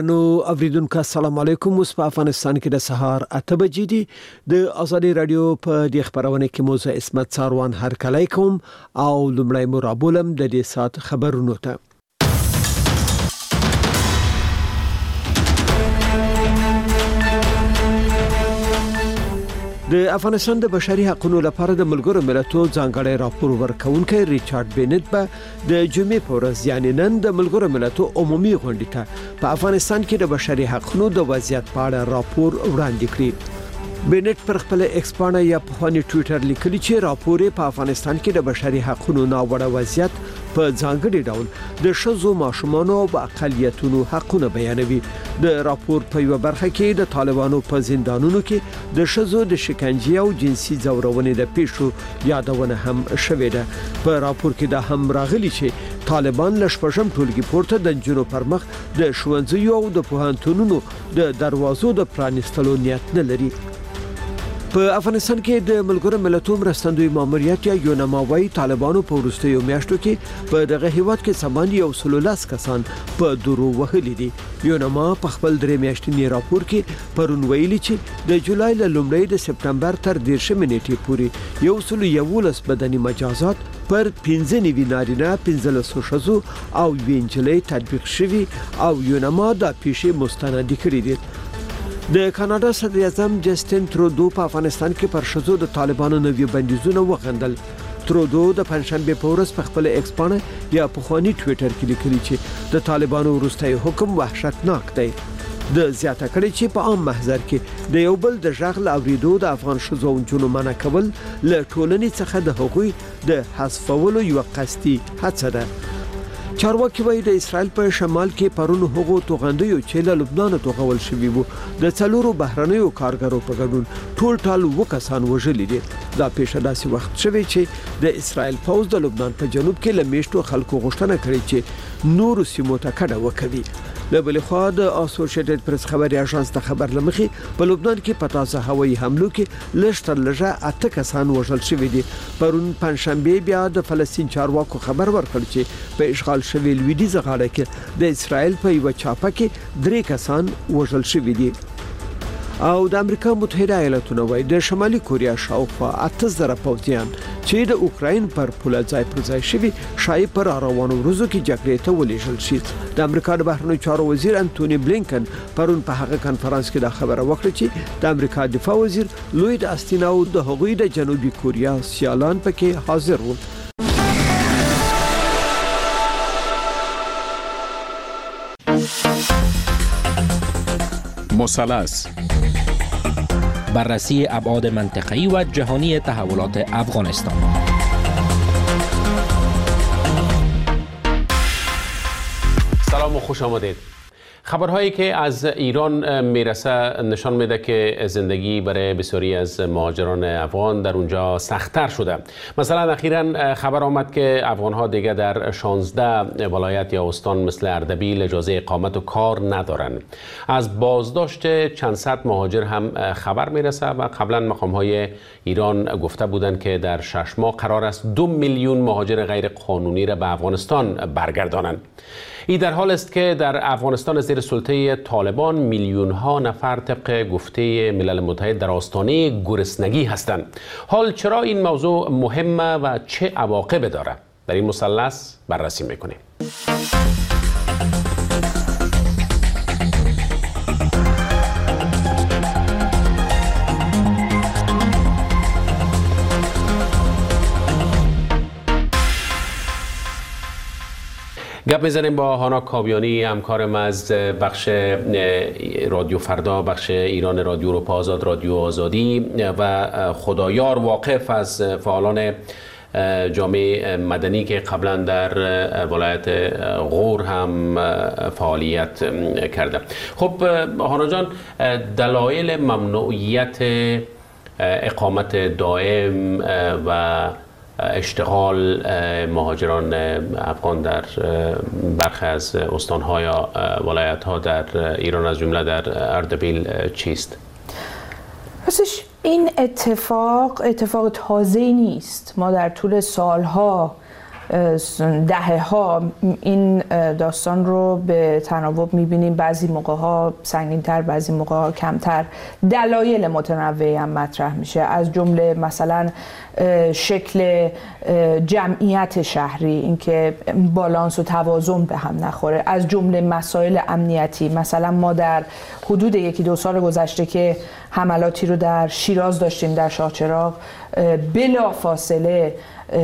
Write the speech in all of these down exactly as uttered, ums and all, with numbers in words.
نو اوریدونکو السلام علیکم. اوس په افغانستان کې د سهار اته بجې دي. د ازادي رادیو په د خبرونه کې موزه اسمت ساروان هر کله کوم او لمړی مرابولم د دې سات خبرونو ته. د افغانستان د بشري حقوقو لپاره د ملګرو ملتونو ځانګړی راپور ورکونکي ریچارډ بینټ به د جمعې په ورځ یعنی نن د ملګرو ملتونو عمومي غونډې ته په افغانستان کې د بشري حقوقو د وضعیت په اړه راپور وړاندې کړی. بینټ پر خپل ایکس پاڼه یا په خوني ټوئیټر لیکلی چې راپور په افغانستان کې د بشري حقوقو ناوړه وضعیت په ځانګړي ډول د شذو ماشومانو او اقلیتونو حقونه بیانوي. د راپور په یو برخه کې د طالبانو په زندانونو کې د شذو د شکنجې او جنسي ځورونې د پیښو یادونه هم شوې ده. په راپور کې دا هم راغلي چې طالبان له شپږم ټولګي پورته د جنو پر مخ د ښوونځیو او د پوهنتونونو د دروازو د پرانیستلو نیت نه لري. په افغانستان کې د ملګرو ملتونو مرستندوی ماموریت یا یونماوي طالبانو په وروستیو میاشتو کې په دغه هیواد کې سماندي او سلولاس کسان په درو وهلي دي. یونما په خپل درې میاشتنی راپور کې پرون ویلي چې د جولای له لومړۍ د سپتمبر تر دیرشمې نیټې پورې یو سل یولس بدني مجازات پر پنځه نیوي نارینه پنځلس شذو او وینجلې تطبیق شوي او یونما د پیښې مستند کړي دي. د کاناډا صدر اعظم جسټین ترودو په افغانستان کې پر شذو د طالبانو نوي بندیزونه وغندل. ترودو د پنځشنبه په ورځ په خپل ایکس پاڼه یا په خوني ټوئیټر کې لیکلي چې د طالبانو وروستي حکم وحشتناک دی. د زیاته کړي چې په عام محضر کې د یو بل د ژغل اوریدو د افغان شذو جنو منع کول له ټولنې څخه د حقوقي د حذفولو یو قصدي هڅه ده. چارواکي وایي د اسرائیل په شمال کې پرون هغو توغندیو چې له لبنان توغول شوي وو د څلورو بهرنیو کارګرو په ګډون ټول ټال وکسان وژلي دي. دا پیښه داسې وخت شوی چې د اسرائیل پوز د لبنان په جنوب کې لمیشتو خلکو غوښتنه کړې چې نور سیمو ته کډه وکړي. له بل خوا د اسوسییټډ پریس خبري اژانس ته خبر لمخې په لبنان کې په تازه هوایي حملو کې لږتر لږه اته کسان وژل شوي دي. پرون پنځشنبه بیا د فلسطین چارواکو خبر ورکړ چې په اشغال شوی لویدیځ غاړه کې د اسرائیل په یو چاپه کې درې کسان وژل شوي دي. او د امریکا متحده ایالاتونو وایي د شمالي کوریا شاوخوا اته زره پوځیان چې د اوکراین پر پوله ځای پر ځای شوي شایي پر روانو ورځو کې جګړې ته ولېږل شي. د امریکا د بهرنیو چارو وزیر انټونی بلینکن پرون په هغه کانفرنس کې دا خبره وکړه چې د امریکا دفاع وزیر لوید آستین او د هغوی د جنوبي کوریا سیالان پکې حاضر وو. مثلث بررسی ابعاد منطقه‌ای و جهانی تحولات افغانستان. سلام و خوش آمدید. خبرهایی که از ایران میرسه نشان میده که زندگی برای بسیاری از مهاجران افغان در اونجا سخت‌تر شده. مثلا اخیراً خبر آمد که افغان‌ها دیگه در شانزده ولایت یا استان مثل اردبیل اجازه اقامت و کار ندارند. از بازداشت چند صد مهاجر هم خبر میرسه و قبلا مقام‌های ایران گفته بودند که در شش ماه قرار است دو میلیون مهاجر غیر قانونی را به افغانستان برگردانند. این در حال است که در افغانستان زیر سلطه طالبان میلیون ها نفر طبق گفته ملل متحد در آستانه گرسنگی هستند. حال چرا این موضوع مهمه و چه عواقبی داره؟ در این مثلث بررسی میکنیم. گپ میزنیم با هانا کاویانی، همکارم از بخش رادیو فردا، بخش ایران رادیو اروپا آزاد، رادیو آزادی و خدایار واقف از فعالان جامعه مدنی که قبلا در ولایت غور هم فعالیت کرده. خب هانا جان، دلایل ممنوعیت اقامت دائم و اشتغال مهاجران افغان در برخی از استان‌ها یا ولایت‌ها در ایران از جمله در اردبیل چیست؟ راستش این اتفاق اتفاق تازه‌ای نیست. ما در طول سالها دهه ها این داستان رو به تناوب میبینیم، بعضی موقع ها سنگین‌تر، بعضی موقع ها کمتر. دلایل متنوعی هم مطرح میشه، از جمله مثلا شکل جمعیت شهری، اینکه بالانس و توازن به هم نخوره، از جمله مسائل امنیتی. مثلا ما در حدود یکی دو سال گذشته که حملاتی رو در شیراز داشتیم، در شاهچراغ، بلا فاصله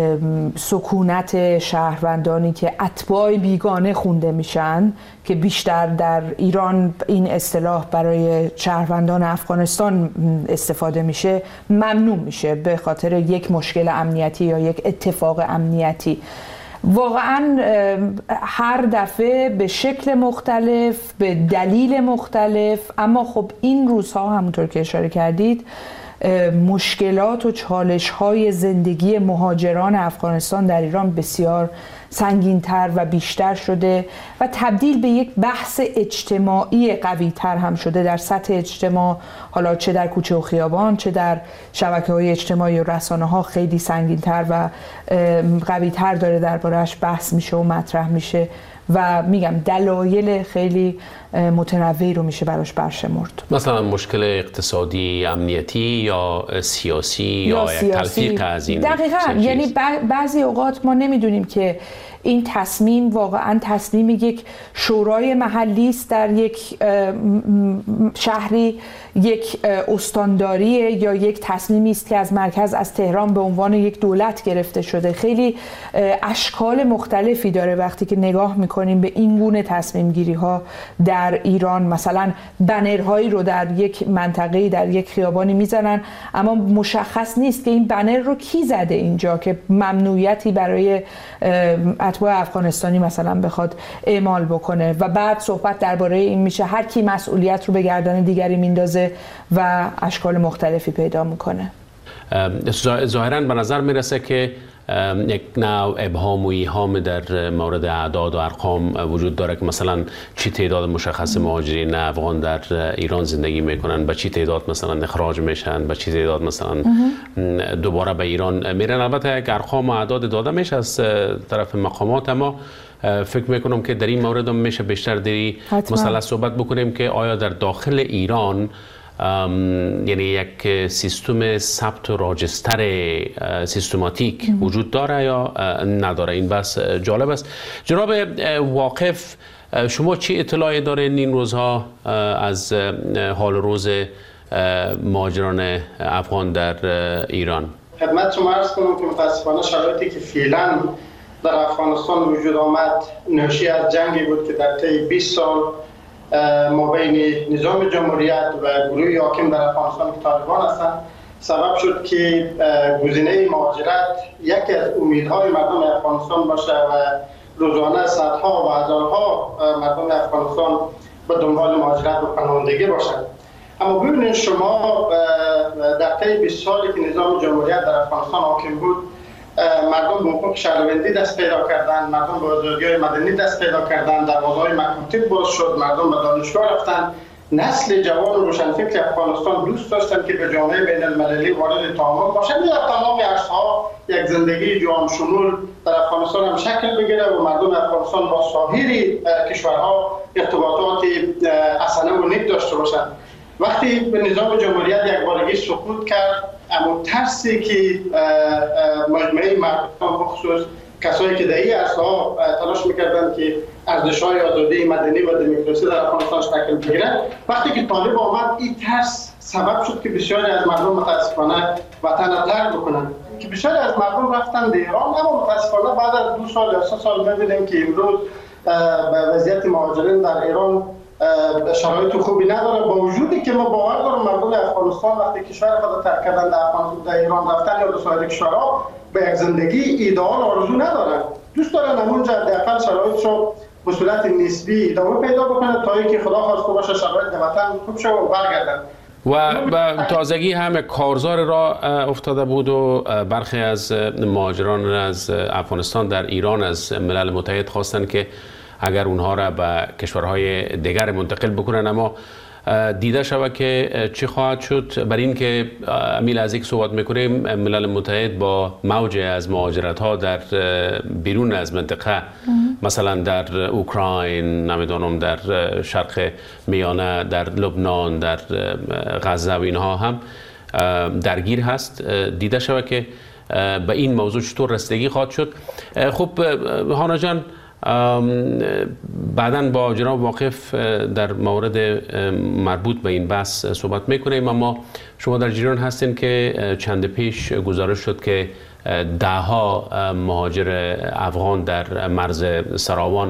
سکونت شهروندانی که اتباع بیگانه خونده میشن، که بیشتر در ایران این اصطلاح برای شهروندان افغانستان استفاده میشه، ممنوع میشه به خاطر یک مشکل امنیتی یا یک اتفاق امنیتی. واقعا هر دفعه به شکل مختلف، به دلیل مختلف، اما خب این روزها همونطور که اشاره کردید مشکلات و چالش‌های زندگی مهاجران افغانستان در ایران بسیار سنگین‌تر و بیشتر شده و تبدیل به یک بحث اجتماعی قوی‌تر هم شده در سطح اجتماع، حالا چه در کوچه و خیابان، چه در شبکه‌های اجتماعی و رسانه‌ها خیلی سنگین‌تر و قوی‌تر داره درباره‌اش بحث میشه و مطرح میشه و میگم دلایل خیلی متنوعی رو میشه براش برشمرد. مثلا مشکل اقتصادی، امنیتی یا سیاسی یا, یا یک تلفیق از این. دقیقاً، یعنی بعضی اوقات ما نمیدونیم که این تصمیم واقعا تصمیم یک شورای محلی است در یک شهری، یک استانداریه، یا یک تصمیمی است که از مرکز، از تهران به عنوان یک دولت گرفته شده. خیلی اشکال مختلفی داره وقتی که نگاه میکنیم به این گونه تصمیم گیری ها در ایران. مثلا بنرهایی رو در یک منطقه، در یک خیابانی میزنن، اما مشخص نیست که این بنر رو کی زده اینجا که ممنوعیتی برای اتباع افغانستانی مثلا بخواد اعمال بکنه و بعد صحبت درباره این میشه هر کی مسئولیت رو به گردن دیگری میندازه و اشکال مختلفی پیدا میکنه. ظاهراً به نظر میرسه که یک نوع ابهام و ایهام در مورد اعداد و ارقام وجود داره که مثلا چی تعداد مشخص مهاجرین افغان در ایران زندگی میکنن، به چی تعداد مثلا اخراج میشن، به چی تعداد مثلا دوباره به ایران میرن. البته یک ارقام و اعداد داده میشه از طرف مقامات، اما فکر میکنم که در این مورد هم میشه بیشتر دری مثلا صحبت بکنیم که آیا در داخل ایران یعنی یک سیستم ثبت و راجستر سیستماتیک وجود داره یا نداره. این بس جالب است. جناب واقف، شما چی اطلاعی دارین این روزها از حال روز مهاجران افغان در ایران؟ خدمت شما عرض کنم که متاسفانه شرایطی که فعلا در افغانستان وجود آمد ناشی از جنگی بود که در طی بیست سال مابین نظام جمهوریت و گروه حاکم در افغانستان که طالبان هستند سبب شد که گزینه مهاجرت یکی از امیدهای مردم افغانستان باشه و روزانه صدها و هزارها مردم افغانستان به دنبال مهاجرت و پناهندگی باشند. اما ببینید شما در طی بیست سالی که نظام جمهوریت در افغانستان حاکم بود، مردم به حقوق شهروندی دست پیدا کردند، مردم به آزادی‌های مدنی دست پیدا کردند، دروازه‌های مکاتب باز شد، مردم به دانشگاه رفتند. نسل جوان و روشنفکر افغانستان دوست داشتند که به جامعه بین المللی وارد تعامل باشند، در تمام عرصه‌ها یک زندگی جهان شمول در افغانستان هم شکل بگیره و مردم افغانستان با سایر کشورها ارتباطات حسنه و نیک داشته باشند. وقتی به نظام جمهوریت یک بارگی سقوط کرد، اما ترسی که مجموعه مردم بخصوص کسایی که در این عرصه‌ها تلاش می‌کردند که ارزش‌های آزادی مدنی و دموکراسی در افغانستان شکل بگیرد، وقتی که طالب آمد این ترس سبب شد که بسیاری از مردم متاسفانه وطن را ترک بکنند، که بسیاری از مردم رفتن به ایران. اما متاسفانه بعد از دو سال یا سه سال می‌بینیم که امروز وضعیت مهاجرین در ایران شرایط خوبی نداره، با وجودی که ما باور دارم مردم افغانستان وقتی کشور خود ترک کردن در افغانستان در ایران رفتن یا به سایر کشورها به یک زندگی ایدئال آرزو ندارن، دوست دارن همونجا حداقل شرایطشو به صورت نسبی ادامه پیدا بکنه تا اینکه خدا خواسته باشه شرایط وطن خوب شه و برگردن. و تازگی هم کارزار را افتاده بود و برخی از مهاجران از افغانستان در ایران از ملل متحد خواستن که اگر اونها را به کشورهای دیگر منتقل بکنن، اما دیده شود که چی خواهد شد. بر این که امیل از یک صحبت میکنیم، ملل متحد با موج از مهاجرت ها در بیرون از منطقه مثلا در اوکراین، نمیدونم در شرق میانه، در لبنان، در غزه و اینها هم درگیر هست. دیده شود که به این موضوع چطور رسیدگی خواهد شد. خب هانا جان، بعداً با جناب واقف در مورد مربوط به این بحث صحبت میکنیم، اما شما در جریان هستین که چند پیش گزارش شد که ده ها مهاجر افغان در مرز سراوان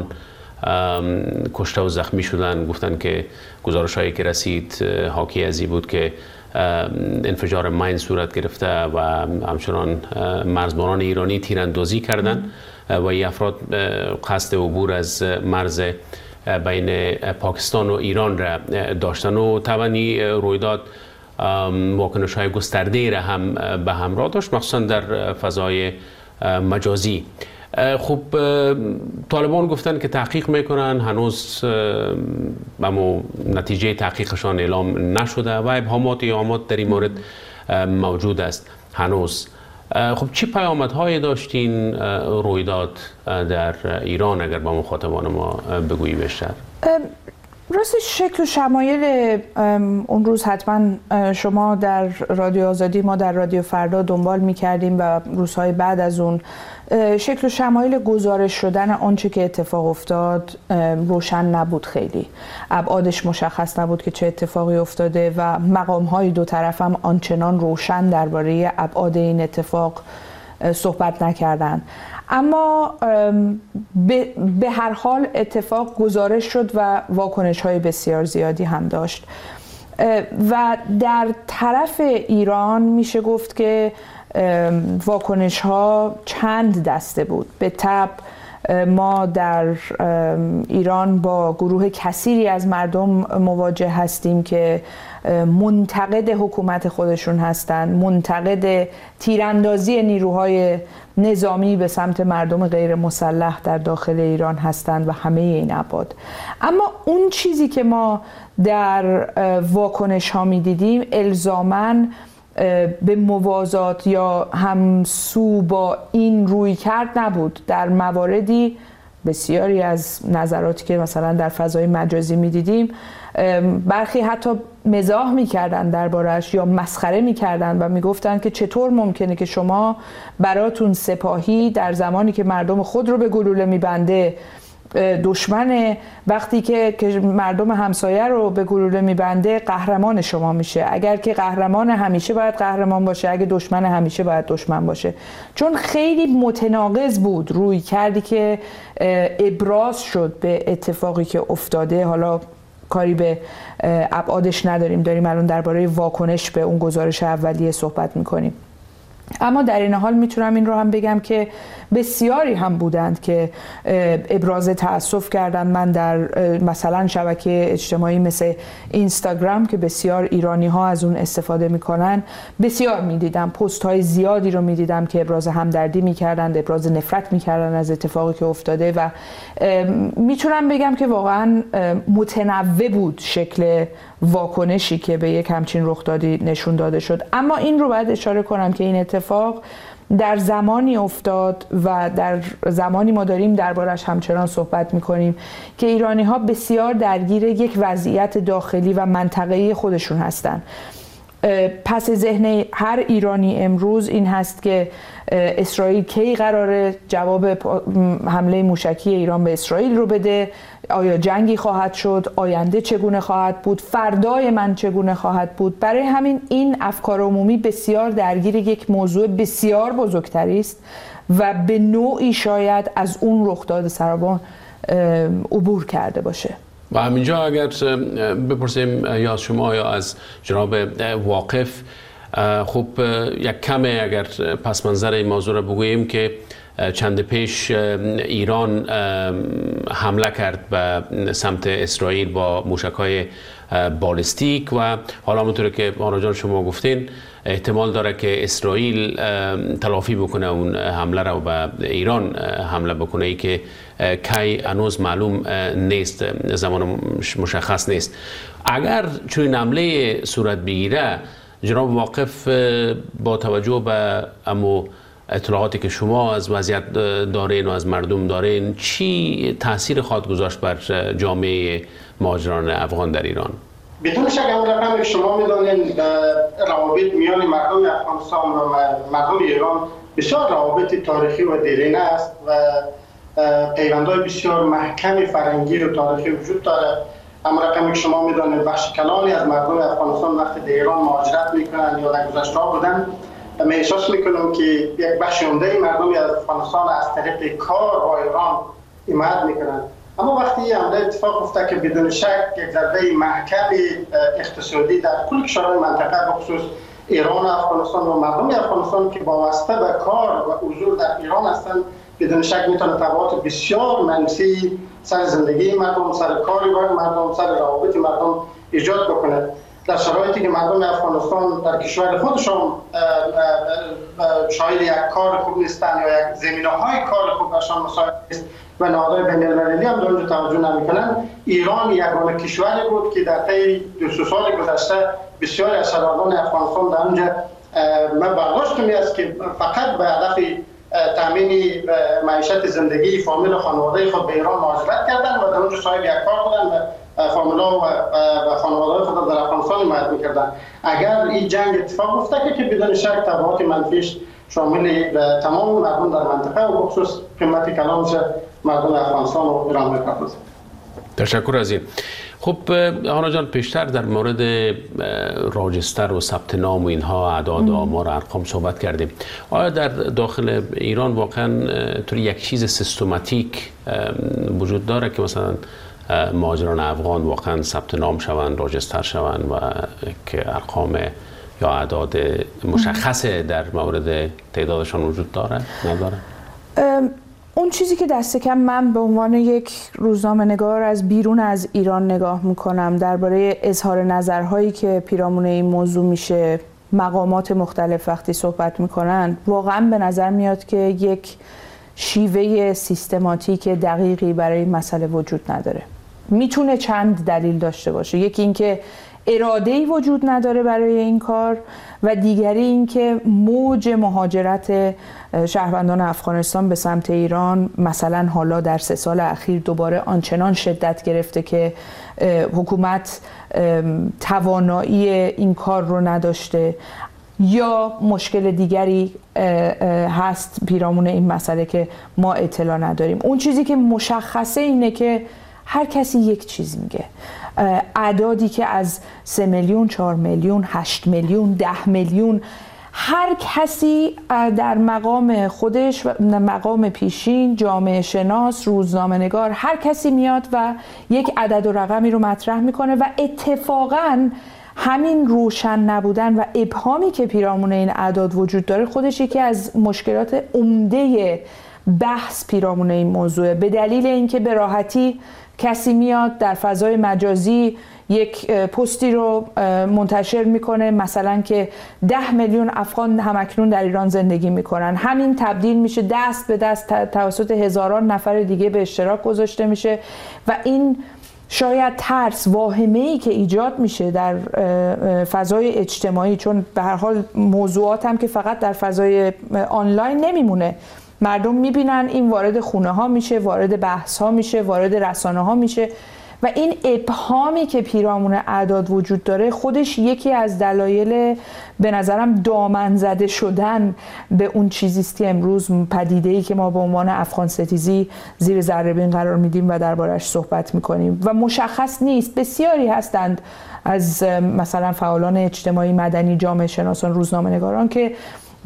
کشته و زخمی شدن. گفتن که گزارش هایی که رسید حاکی از این بود که انفجار ماین صورت گرفته و همچنان مرزبانان ایرانی تیراندازی کردن و این افراد قصد عبور از مرز بین پاکستان و ایران را داشتن و طبعا رویداد واکنش های گسترده را هم به همراه داشت، مخصوصا در فضای مجازی. خب طالبان گفتن که تحقیق میکنن، هنوز اما نتیجه تحقیقشان اعلام نشده و ابهامات ایامات در این مورد موجود است هنوز. خب چی پیامدهایی داشتین رویداد در ایران، اگر با مخاطبان ما بگویی بیشتر؟ راستش شکل و شمایل اون روز حتما شما در رادیو آزادی، ما در رادیو فردا دنبال می‌کردیم و روزهای بعد از اون شکل و شمایل گزارش شدن آنچه که اتفاق افتاد روشن نبود. خیلی ابعادش مشخص نبود که چه اتفاقی افتاده و مقام‌های دو طرف هم آنچنان روشن درباره ابعاد این اتفاق صحبت نکردند. اما به هر حال اتفاق گزارش شد و واکنش‌های بسیار زیادی هم داشت و در طرف ایران میشه گفت که واکنش‌ها چند دسته بود. به طب ما در ایران با گروه کثیری از مردم مواجه هستیم که منتقد حکومت خودشون هستند، منتقد تیراندازی نیروهای نظامی به سمت مردم غیر مسلح در داخل ایران هستند و همه این ابعاد. اما اون چیزی که ما در واکنش ها می دیدیم الزاماً به موازات یا همسو با این روی کرد نبود. در مواردی بسیاری از نظراتی که مثلا در فضای مجازی می دیدیم، برخی حتی مزاح می‌کردن دربارش یا مسخره می‌کردن و می‌گفتن که چطور ممکنه که شما براتون سپاهی در زمانی که مردم خود رو به گلوله می‌بنده دشمن، وقتی که مردم همسایه رو به گلوله می‌بنده قهرمان شما میشه. اگر که قهرمان همیشه باید قهرمان باشه، اگه دشمن همیشه باید دشمن باشه. چون خیلی متناقض بود روی کردی که ابراز شد به اتفاقی که افتاده. حالا کاری به ابعادش نداریم، داریم الان درباره واکنش به اون گزارش اولیه صحبت میکنیم. اما در این حال میتونم این رو هم بگم که بسیاری هم بودند که ابراز تأسف کردند. من در مثلا شبکه اجتماعی مثل اینستاگرام که بسیار ایرانی ها از اون استفاده میکنن، بسیار میدیدم پست های زیادی رو میدیدم که ابراز همدردی میکردند، ابراز نفرت میکردن از اتفاقی که افتاده و میتونم بگم که واقعا متنوع بود شکل واکنشی که به یک همچین رخدادی نشون داده شد. اما این رو باید اشاره کنم که این اتفاق در زمانی افتاد و در زمانی ما داریم دربارش همچنان صحبت میکنیم که ایرانی ها بسیار درگیر یک وضعیت داخلی و منطقه‌ای خودشون هستن. پس ذهن هر ایرانی امروز این هست که اسرائیل کی قراره جواب حمله موشکی ایران به اسرائیل رو بده، آیا جنگی خواهد شد، آینده چگونه خواهد بود، فردای من چگونه خواهد بود. برای همین این افکار عمومی بسیار درگیر یک موضوع بسیار بزرگتری است و به نوعی شاید از اون رخداد سراوان عبور کرده باشه. و همینجا اگر بپرسیم یا از شما یا از جناب واقف، خب یک کمه اگر پس منظر این موضوع رو بگوییم که چند پیش ایران حمله کرد به سمت اسرائیل با موشک‌های بالستیک و حالا همونطور که آنا جان شما گفتین احتمال داره که اسرائیل تلافی بکنه اون حمله رو به ایران حمله بکنه، ای که کی هنوز معلوم نیست، زمان مشخص نیست. اگر چون حمله صورت بگیره جناب واقف با توجه به امو اطلاعاتی که شما از وضعیت دارین و از مردم دارین چی تاثیر خواهد گذاشت بر جامعه مهاجران افغان در ایران؟ بدون شک اون رقم شما میدانین روابط میان مردم افغانستان و مردم ایران بسیار روابط تاریخی و دیرینه است و پیوندهای بسیار محکم فرهنگی و تاریخی وجود داره. اما رقمی که شما میدانید بخش کلانی از مردم افغانستان وقتی در ایران مهاجرت میکنن یا در گذشته بودن، من احساس میکنم که یک بخش عمده مردم از افغانستان از طریق کار با ایران حمایت میکنن. اما وقتی این حمله اتفاق افتاد که بدون شک یک ضربه محکم اقتصادی در کل کشورهای منطقه بخصوص ایران و افغانستان و مردم افغانستان که وابسته به کار و حضور در ایران هستند، بدون شک میتونه تبعات بسیار منفی سر زندگی مردم، سر کار مردم، سر روابط مردم ایجاد بکنه. در شرایطی که مردم افغانستان در کشور خودشان شاید یک کار خوب نیستن یا یک زمینه‌های کار خوب برشان مساعد نیست و نهادهای بین‌المللی هم در اونجا توجه نمی‌کنن، ایران یگانه کشوری بود که در طی دو سه سال گذشته بسیاری از شهروندان افغانستان در اونجا من برداشت می است که فقط به هدف تامین معیشت زندگی فامیل و خانواده خود به ایران مهاجرت کردن و در اونجا صاحب یک کار بودن و فامیلا و خانواده خود در افغانستان حمایت می‌کردن. اگر این جنگ اتفاق افتاد که بدون شک تبعات منفیش شامل تمام مردم در منطقه و بخصوص قیمت کلانش مردم افغانستان و ایران می‌پردازه. تشکر از این. خب آنا جان، پیشتر در مورد راجستر و ثبت نام و اینها اعداد و آمار و ارقام صحبت کردیم. آیا در داخل ایران واقعا طوری یک چیز سیستماتیک وجود داره که مثلا مهاجران افغان واقعا ثبت نام شوند، راجستر شوند و که ارقام یا اعداد مشخصه در مورد تعدادشان وجود داره نداره؟ اون چیزی که دست کم من به عنوان یک روزنامه نگار از بیرون از ایران نگاه میکنم درباره اظهار نظرهایی که پیرامون این موضوع میشه، مقامات مختلف وقتی صحبت میکنن، واقعا به نظر میاد که یک شیوه سیستماتیک دقیقی برای این مسئله وجود نداره. میتونه چند دلیل داشته باشه. یکی اینکه اراده‌ای وجود نداره برای این کار و دیگری اینکه موج مهاجرت شهروندان افغانستان به سمت ایران مثلا حالا در سه سال اخیر دوباره آنچنان شدت گرفته که حکومت توانایی این کار رو نداشته یا مشکل دیگری هست پیرامون این مسئله که ما اطلاع نداریم. اون چیزی که مشخصه اینه که هر کسی یک چیز میگه. اعدادی که از سه میلیون، چهار میلیون، هشت میلیون، ده میلیون، هر کسی در مقام خودش و مقام پیشین، جامعه شناس، روزنامه نگار، هر کسی میاد و یک عدد و رقمی رو مطرح میکنه و اتفاقاً همین روشن نبودن و ابهامی که پیرامون این اعداد وجود داره خودش یکی از مشکلات عمده بحث پیرامون این موضوعه. به دلیل اینکه به راحتی کسی میاد در فضای مجازی یک پستی رو منتشر میکنه مثلا که ده میلیون افغان همکنون در ایران زندگی میکنن، همین تبدیل میشه دست به دست توسط هزاران نفر دیگه به اشتراک گذاشته میشه و این شاید ترس، واهمه‌ای که ایجاد میشه در فضای اجتماعی، چون به هر حال موضوعات هم که فقط در فضای آنلاین نمیمونه، مردم میبینن این وارد خونه ها میشه، وارد بحث ها میشه، وارد رسانه ها میشه و این ابهامی که پیرامون اعداد وجود داره خودش یکی از دلایل به نظرم دامن زده شدن به اون چیزیست که امروز پدیده‌ای که ما به عنوان افغان ستیزی زیر ذره بین قرار میدیم و دربارش صحبت میکنیم و مشخص نیست. بسیاری هستند از مثلا فعالان اجتماعی، مدنی، جامعه شناسان، روزنامه نگاران که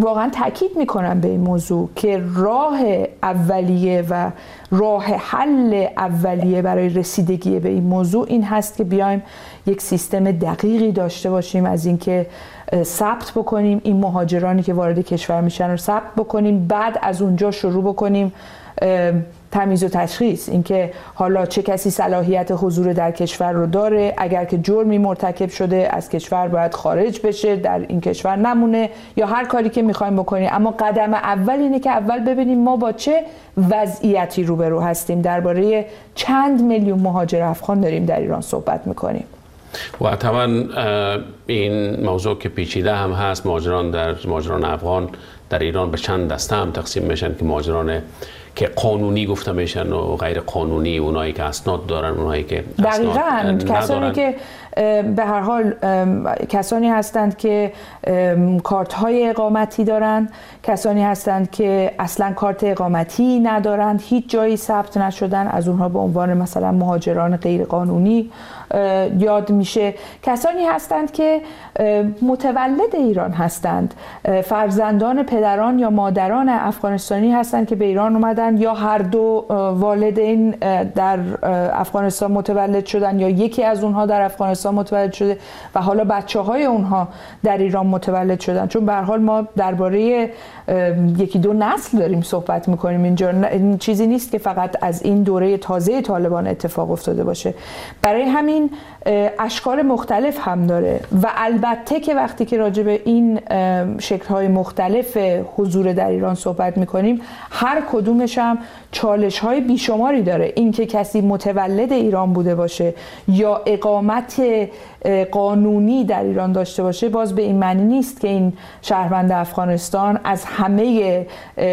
واقعا تاکید میکنم به این موضوع که راه اولیه و راه حل اولیه برای رسیدگی به این موضوع این هست که بیایم یک سیستم دقیقی داشته باشیم از اینکه ثبت بکنیم این مهاجرانی که وارد کشور میشن رو ثبت بکنیم، بعد از اونجا شروع بکنیم تمیز و تشخیص، اینکه حالا چه کسی صلاحیت حضور در کشور رو داره، اگر که جرمی مرتکب شده از کشور باید خارج بشه، در این کشور نمونه، یا هر کاری که میخوایم بکنیم. اما قدم اول اینه که اول ببینیم ما با چه وضعیتی روبرو هستیم. درباره چند میلیون مهاجر افغان داریم در ایران صحبت میکنیم و طبعا این موضوع که پیچیده هم هست. مهاجران در مهاجران افغان در ایران به چند دسته هم تقسیم میشن که مهاجران که قانونی گفته میشن و غیر قانونی، اونایی که اسناد دارن، اونایی که اسناد دقیقاً کسانی که به هر حال کسانی هستند که کارت های اقامتی دارند، کسانی هستند که اصلا کارت اقامتی ندارند، هیچ جایی ثبت نشدن، از اونها به عنوان مثلا مهاجران غیر قانونی یاد میشه. کسانی هستند که متولد ایران هستند، فرزندان پدران یا مادران افغانستانی هستند که به ایران اومدن، یا هر دو والدین در افغانستان متولد شدن یا یکی از اونها در افغانستان متولد شده و حالا بچه های اونها در ایران متولد شدن. چون به هر حال ما درباره یکی دو نسل داریم صحبت میکنیم اینجا، این چیزی نیست که فقط از این دوره تازه طالبان اتفاق افتاده باشه. برای همین اشکال مختلف هم داره و البته که وقتی که راجع به این شکل‌های مختلف حضور در ایران صحبت میکنیم، هر کدومش هم چالش‌های بیشماری داره. این که کسی متولد ایران بوده باشه یا اقامت قانونی در ایران داشته باشه، باز به این معنی نیست که این شهروند افغانستان از همه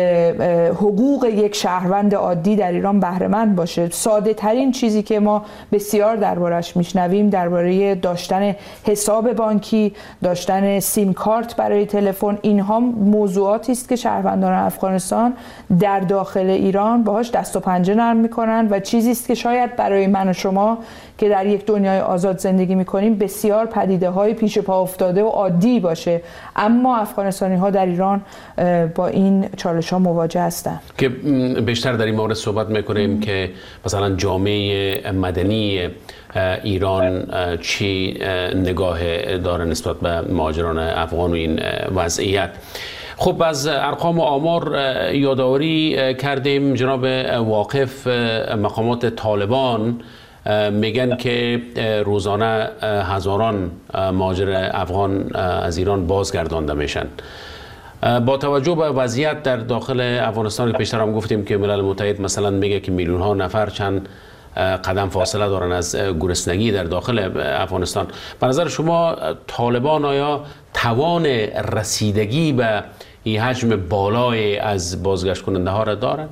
حقوق یک شهروند عادی در ایران بهره مند باشه. ساده ترین چیزی که ما بسیار دربارش میشنویم درباره داشتن حساب بانکی، داشتن سیم کارت برای تلفن، اینها موضوعاتی است که شهروندان افغانستان در داخل ایران باهاش دست و پنجه نرم میکنن و چیزی است که شاید برای من و شما که در یک دنیای آزاد زندگی میکنیم بسیار پدیده های پیش پا افتاده و عادی باشه، اما افغانستانی ها در ایران با این چالش ها مواجه هستند. که بیشتر در این مورد صحبت میکنیم که مثلا جامعه مدنی ایران چی نگاه داره نسبت به مهاجران افغان و این وضعیت. خب از ارقام و آمار یادآوری کردیم. جناب واقف، مقامات طالبان میگن که روزانه هزاران مهاجر افغان از ایران بازگردانده میشن. با توجه به وضعیت در داخل افغانستان که پیشتر هم گفتیم که ملل متحد مثلا میگه که میلیون ها نفر چند قدم فاصله دارن از گرسنگی در داخل افغانستان، به نظر شما طالبان آیا توان رسیدگی به این حجم بالای از بازگشت کننده ها را دارن؟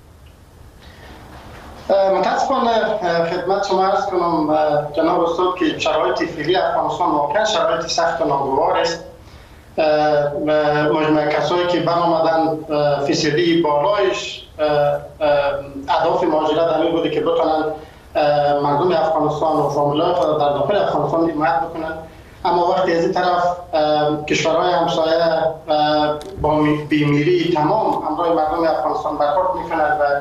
متاسفانه خدمت شما عرض کنم جناب استاد که شرایط فعلی افغانستان واقعا شرایط سخت و ناگوار است. مجموعه کسایی که برآمدن فیصدی بالایش اهداف مهاجرت همین بوده که بتونن مردم افغانستان و فامیلای خود در داخل افغانستان حمایت بکنن، اما وقتی از این طرف کشورهای همسایه با بیمیری تمام همراه مردم افغانستان برخورد میکنند و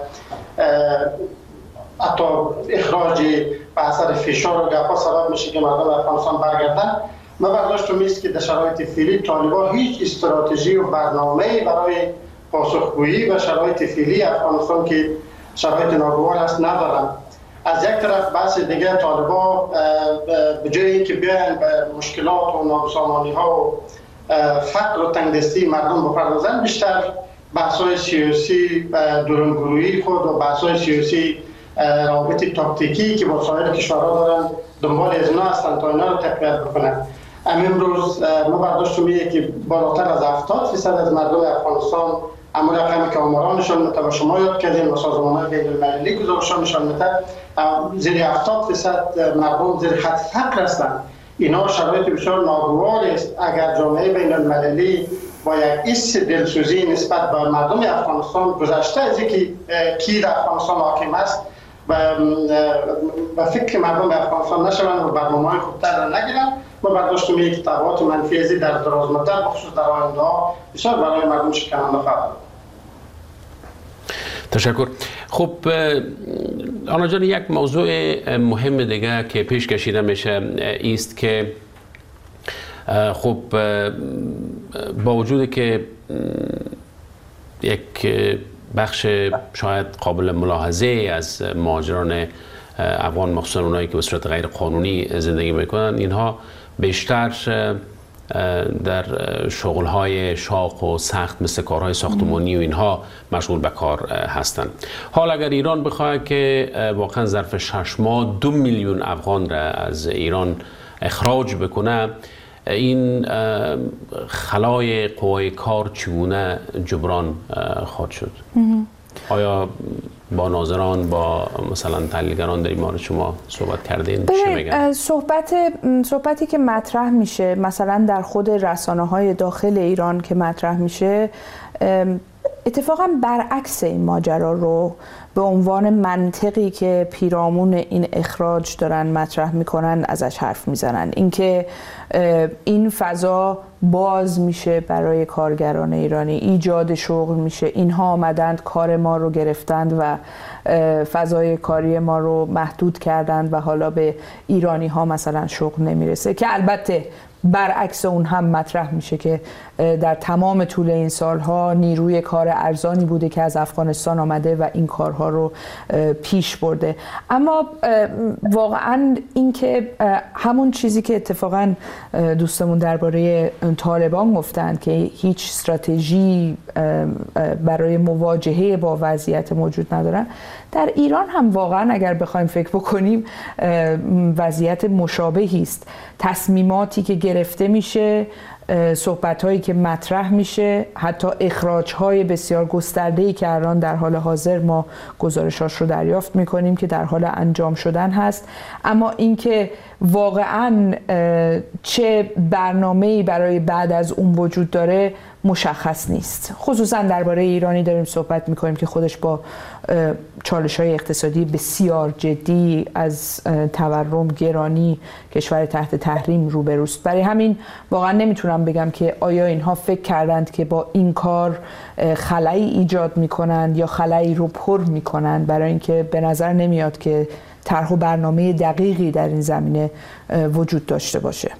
حتی اخراج به اثر فشار و گپا سبب میشه که مردم افغانستان برگردن. ما برداشتم است که در شرایط فعلی طالبان هیچ استراتژی و برنامه‌ای برای پاسخگویی و شرایط فعلی افغانستان که شرایط ناگوار است ندارند. از یک طرف بحث دیگه طالبان به جای اینکه بیاین به مشکلات و نابسامانی‌ها و فقر و تنگدستی مردم بپردازند، بیشتر بحث‌های سیاسی درونگرویی خود و بحث‌های سیاسی روابط تاکتیکی که با سایر کشورها دارن دنبال از اینا هستند تا اینا رو تقویت بکنند. امروز ما برداشتم اینه که بالاتر از هفتاد درصد از مردم افغانستان، اما رقمی که آمارانشان میده و شما یاد کردین و سازمان‌های بین‌المللی گزارشان نشان میده، زیر هفتاد درصد مردم زیر خط فقر هستند. اینا شرایط بسیار ناگوار است. اگر جامعه بین‌المللی با یک حس دلسوزی نسبت به مردم افغانستان گذشته از اینکه کی در افغانستان حاکم است و و فکر مردم به افغانستان نشوند و برنامه‌های خوبتر را نگیرند. ما برداشت می‌کنیم که تبعات منفی ازی در دراز مدت بخصوص در آینده بسیار برای مردم شکننده خواهد بود. تشکر. خب آنا جان، یک موضوع مهم دیگه که پیش کشیده میشه است که خب با وجودی که یک بخش شاید قابل ملاحظه از مهاجران افغان، مخصوصا اونایی که به صورت غیر قانونی زندگی میکنن، اینها بیشتر در شغل‌های شاق و سخت مثل کارهای ساختمانی و اینها مشغول به کار هستند. حال اگر ایران بخواهد که واقعا ظرف شش ماه دو میلیون افغان را از ایران اخراج بکنه، این خلای قوای کار چگونه جبران خواهد شد؟ آیا با ناظران، با مثلا تحلیلگران در این مورد شما صحبت کردین؟ چی میگن؟ صحبت صحبتی که مطرح میشه مثلا در خود رسانه‌های داخل ایران که مطرح میشه، اتفاقا برعکس این ماجرا رو به عنوان منطقی که پیرامون این اخراج دارن مطرح میکنن ازش حرف میزنن. اینکه این فضا باز میشه برای کارگران ایرانی، ایجاد شغل میشه، اینها آمدند کار ما رو گرفتند و فضای کاری ما رو محدود کردند و حالا به ایرانی ها مثلا شغل نمیرسه، که البته برعکس اون هم مطرح میشه که در تمام طول این سالها نیروی کار ارزانی بوده که از افغانستان آمده و این کارها رو پیش برده. اما واقعا این که همون چیزی که اتفاقا دوستمون درباره طالبان گفتند که هیچ استراتژی برای مواجهه با وضعیت موجود ندارن، در ایران هم واقعا اگر بخوایم فکر بکنیم وضعیت مشابهی است. تصمیماتی که گرفته میشه، صحبت‌هایی که مطرح میشه، حتی اخراج‌های بسیار گسترده‌ای که الان در حال حاضر ما گزارشاش رو دریافت می‌کنیم که در حال انجام شدن هست، اما اینکه واقعاً چه برنامه‌ای برای بعد از اون وجود داره مشخص نیست. خصوصاً درباره ایرانی داریم صحبت می‌کنیم که خودش با چالش‌های اقتصادی بسیار جدی از تورم، گرانی، کشور تحت تحریم روبروست. برای همین واقعاً نمیتونم بگم که آیا اینها فکر کردند که با این کار خلایی ایجاد میکنند یا خلایی رو پر میکنند، برای اینکه به نظر نمیاد که طرح و برنامه دقیقی در این زمینه وجود داشته باشه.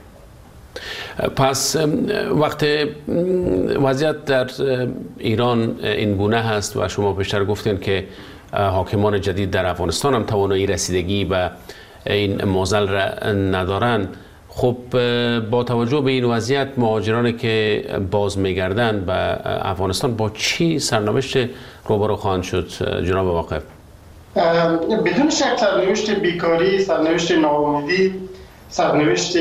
پس وقت وضعیت در ایران این گونه هست و شما پیشتر گفتین که حاکمان جدید در افغانستان هم توانایی رسیدگی به این معضل را ندارن، خب با توجه به این وضعیت مهاجرانی که باز میگردن به افغانستان با چی سرنوشت روبرو خواهند شد جناب واقف؟ بدون شک سرنوشت بیکاری، سرنوشت ناامیدی، سرنوشت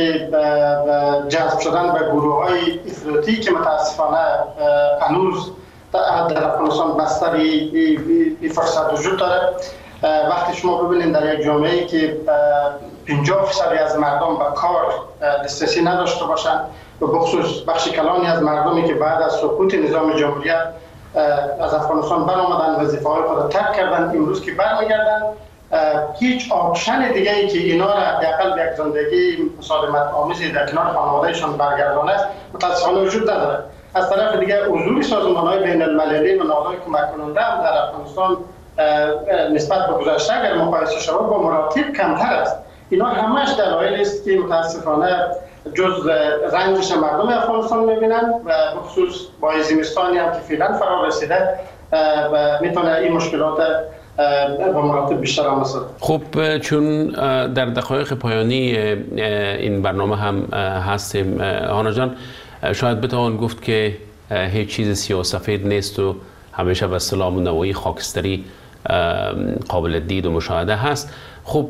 جذب شدن به گروه های افراطی که متاسفانه هنوز در افغانستان بستر این فرصت وجود داره. وقتی شما ببینید در یک جامعه‌ای که پنجاه درصد از مردم به کار دسترسی نداشته باشند و بخصوص بخش کلانی از مردمی که بعد از سقوط نظام جمهوریت از افغانستان برآمدن، وظیفه‌های خود را ترک کردن، امروز که برمیگردن هیچ آپشن دیگه ای که اینا را حداقل به یک زندگی مسالمت آمیزی در کنار خانوادهشان برگردانه متاسفانه وجود نداره. از طرف دیگه حضور سازمان‌های بین المللی و نهادهای کمک کننده هم در افغانستان نسبت به گذشته اگر مقایسه شود با مراتب کمتر است. اینا همش دلایلی است که متاسفانه جز رنجش مردم افغانستان می‌بینن و بخصوص با زمستانی هم که فعلا فرا رسیده و میتونه این مشکلات با مراتب بیشتر هم رسد. خب چون در دقایق پایانی این برنامه هم هستیم آنا جان، شاید بتوان گفت که هیچ چیز سیاه سفید نیست و همیشه به اصطلاح نوعی خاکستری قابل دید و مشاهده هست. خب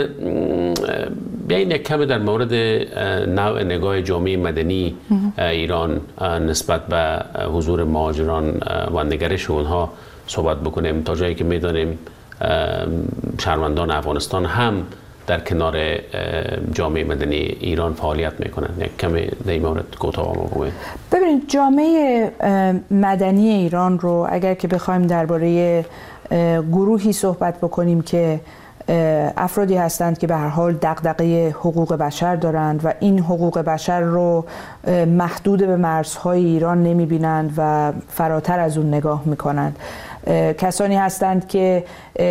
بیاین یک کمی در مورد نوع نگاه جامعه مدنی ایران نسبت به حضور مهاجران و نگرش اونها صحبت بکنیم، تا جایی که میدانیم شهروندان افغانستان هم در کنار جامعه مدنی ایران فعالیت میکنن. یک کمی در این مورد کوتاه بگویید. ببینید، جامعه مدنی ایران رو اگر که بخوایم درباره گروهی صحبت بکنیم که افرادی هستند که به هر حال دغدغه حقوق بشر دارند و این حقوق بشر رو محدود به مرزهای ایران نمی‌بینند و فراتر از اون نگاه می‌کنند. کسانی هستند که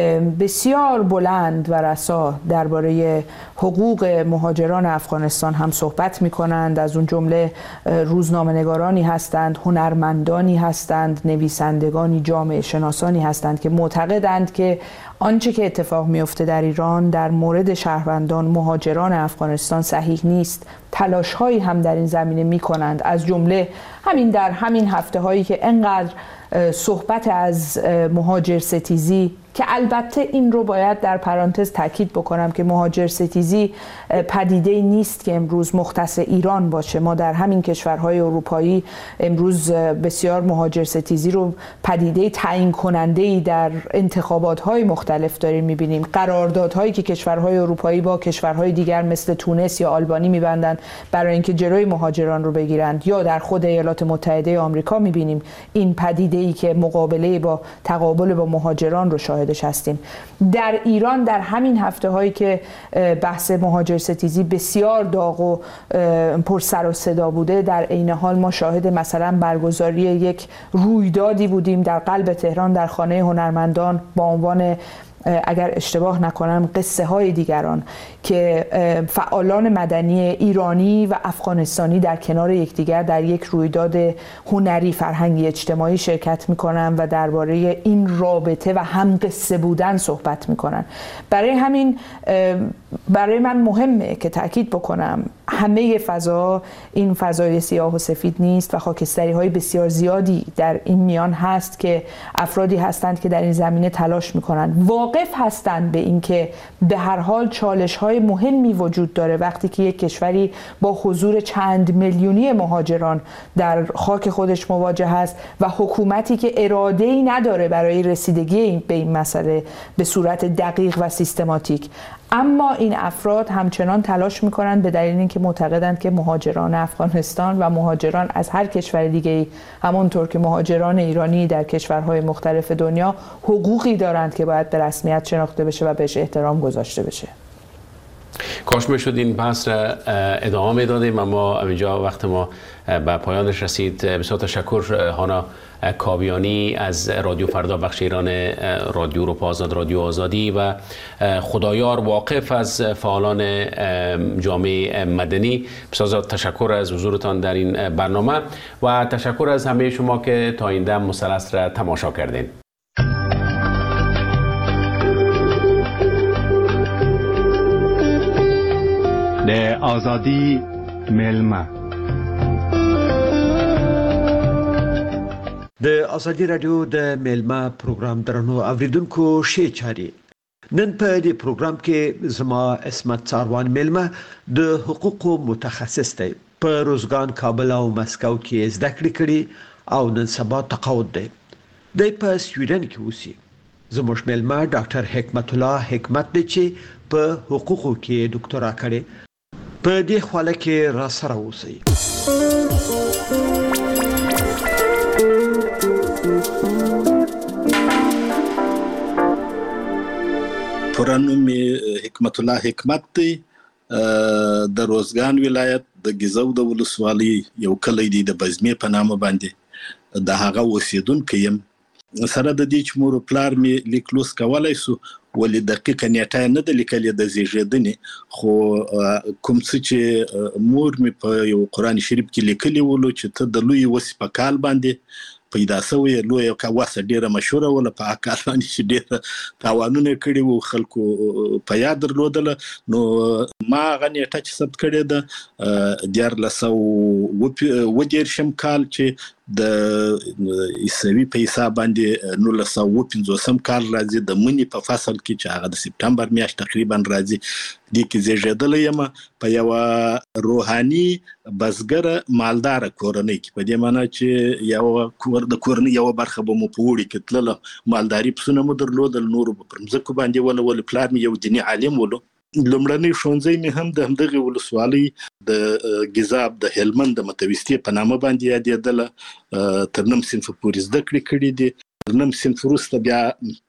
بسیار بلند و رسا درباره حقوق مهاجران افغانستان هم صحبت می کنند. از اون جمله روزنامه‌نگارانی هستند، هنرمندانی هستند، نویسندگانی، جامعه شناسانی هستند که معتقدند که آنچه که اتفاق میفته در ایران در مورد شهروندان مهاجران افغانستان صحیح نیست. تلاش هایی هم در این زمینه می کنند، از جمله همین در همین هفته هایی که انقدر صحبت از مهاجر ستیزی، که البته این رو باید در پرانتز تاکید بکنم که مهاجر ستیزی پدیده نیست که امروز مختص ایران باشه. ما در همین کشورهای اروپایی امروز بسیار مهاجر ستیزی رو پدیده تعیین کننده‌ای در انتخابات‌های مختلف داریم می‌بینیم. قراردادهایی که کشورهای اروپایی با کشورهای دیگر مثل تونس یا آلبانی می‌بندند برای اینکه جلوی مهاجران رو بگیرند، یا در خود ایالات متحده آمریکا می‌بینیم این پدیده‌ای که مقابله با تقابل با مهاجران رو شاهدش هستیم. در ایران در همین هفته هایی که بحث مهاجر ستیزی بسیار داغ و پر سر و صدا بوده، در عین حال ما شاهد مثلا برگزاری یک رویدادی بودیم در قلب تهران در خانه هنرمندان با عنوان، اگر اشتباه نکنم، قصه های دیگران، که فعالان مدنی ایرانی و افغانستانی در کنار یکدیگر در یک رویداد هنری فرهنگی اجتماعی شرکت میکنن و درباره این رابطه و هم قصه بودن صحبت میکنن. برای همین برای من مهمه که تاکید بکنم همه فضا این فضای سیاه و سفید نیست و خاکستری های بسیار زیادی در این میان هست که افرادی هستند که در این زمینه تلاش میکنن، واقف هستند به این که به هر حال چالش های مهمی وجود داره وقتی که یک کشوری با حضور چند میلیونی مهاجران در خاک خودش مواجه است و حکومتی که اراده‌ای نداره برای رسیدگی به این مسئله به صورت دقیق و سیستماتیک. اما این افراد همچنان تلاش میکنند به دلیل اینکه معتقدند که مهاجران افغانستان و مهاجران از هر کشور دیگه‌ای، همونطور که مهاجران ایرانی در کشورهای مختلف دنیا، حقوقی دارند که باید به رسمیت شناخته بشه و بهش احترام گذاشته بشه. کاش میشد این بحث را ادامه دادیم، اما اینجا وقت ما به پایانش رسید. بسیار تشکر هانا کاویانی از رادیو فردا بخش ایران رادیو اروپا آزاد، رادیو آزادی، و خدایار واقف از فعالان جامعه مدنی. بسیار تشکر از حضورتان در این برنامه و تشکر از همه شما که تا این دم مثلث را تماشا کردین. د آزادی ملما د آزادی رادیو د ملما پروګرام درنو اوریدونکو شی چاري نن په دې پروګرام کې زما اسمت څاروان ملما د حقوقو متخصص دی، په روزګان، کابل او مسکو کې زده کړې کړې او نن سبا تقاعد دی. دی په سویډن کې اوسي. زموږ ملما ډاکټر حکمت الله حکمت دی چې په حقوقو کې ډاکټرا کړې. په دې حواله کې را سره اوسئ. پرانوم حکمت الله حکمت دی، د روزګان ولایت د ګیزو د ولسوالۍ یو کلی دی د بزمې په نامه باندې د هغه اوسیدونکی یم. سره د دې چې مور او پلار مې لیک لوست کولی سو، ولې دقیقه نیټه نه ده لیکلې د زیږېدنې، خو کوم څه چې مور مې په یو قرآن شریف کې لیکلي ولو چې ته د لوی وسې په کال باندې پیدا سوی، لوی وسه ډېره مشهوره وله، په هغه کال باندې چې ډېره تاوانونه کړي وو، خلکو په یاد درلودله. نو ما هغه نیټه چې ثبت کړې ده دیارلس سوه اوه دېرشم کال چې د عیسوي په حساب باندې نولس سوه اوه پنځوسم کال راځي، د مني په فصل کې چې هغه د سپټمبر میاشت تقریبا راځي. دې کې زیږېدلی یم په یوه روحاني بزګره مالداره کورنۍ کې، په دې معنی چې یوه د کورنۍ یوه برخه به مو په اوړي کې تلله، مالداري پسونه مو درلودل، نورو به پر مځکو باندې وله. ولې پلار مې یو دیني عالم ولو. لومړنی ښوونځی مې هم د همدغې ولسوالۍ د ګیزاب د هلمند د متوستې په نامه باندې یادېدله. تر نهم صنفه پورې زده کړې کړې دي. تر نهم صنف وروسته بیا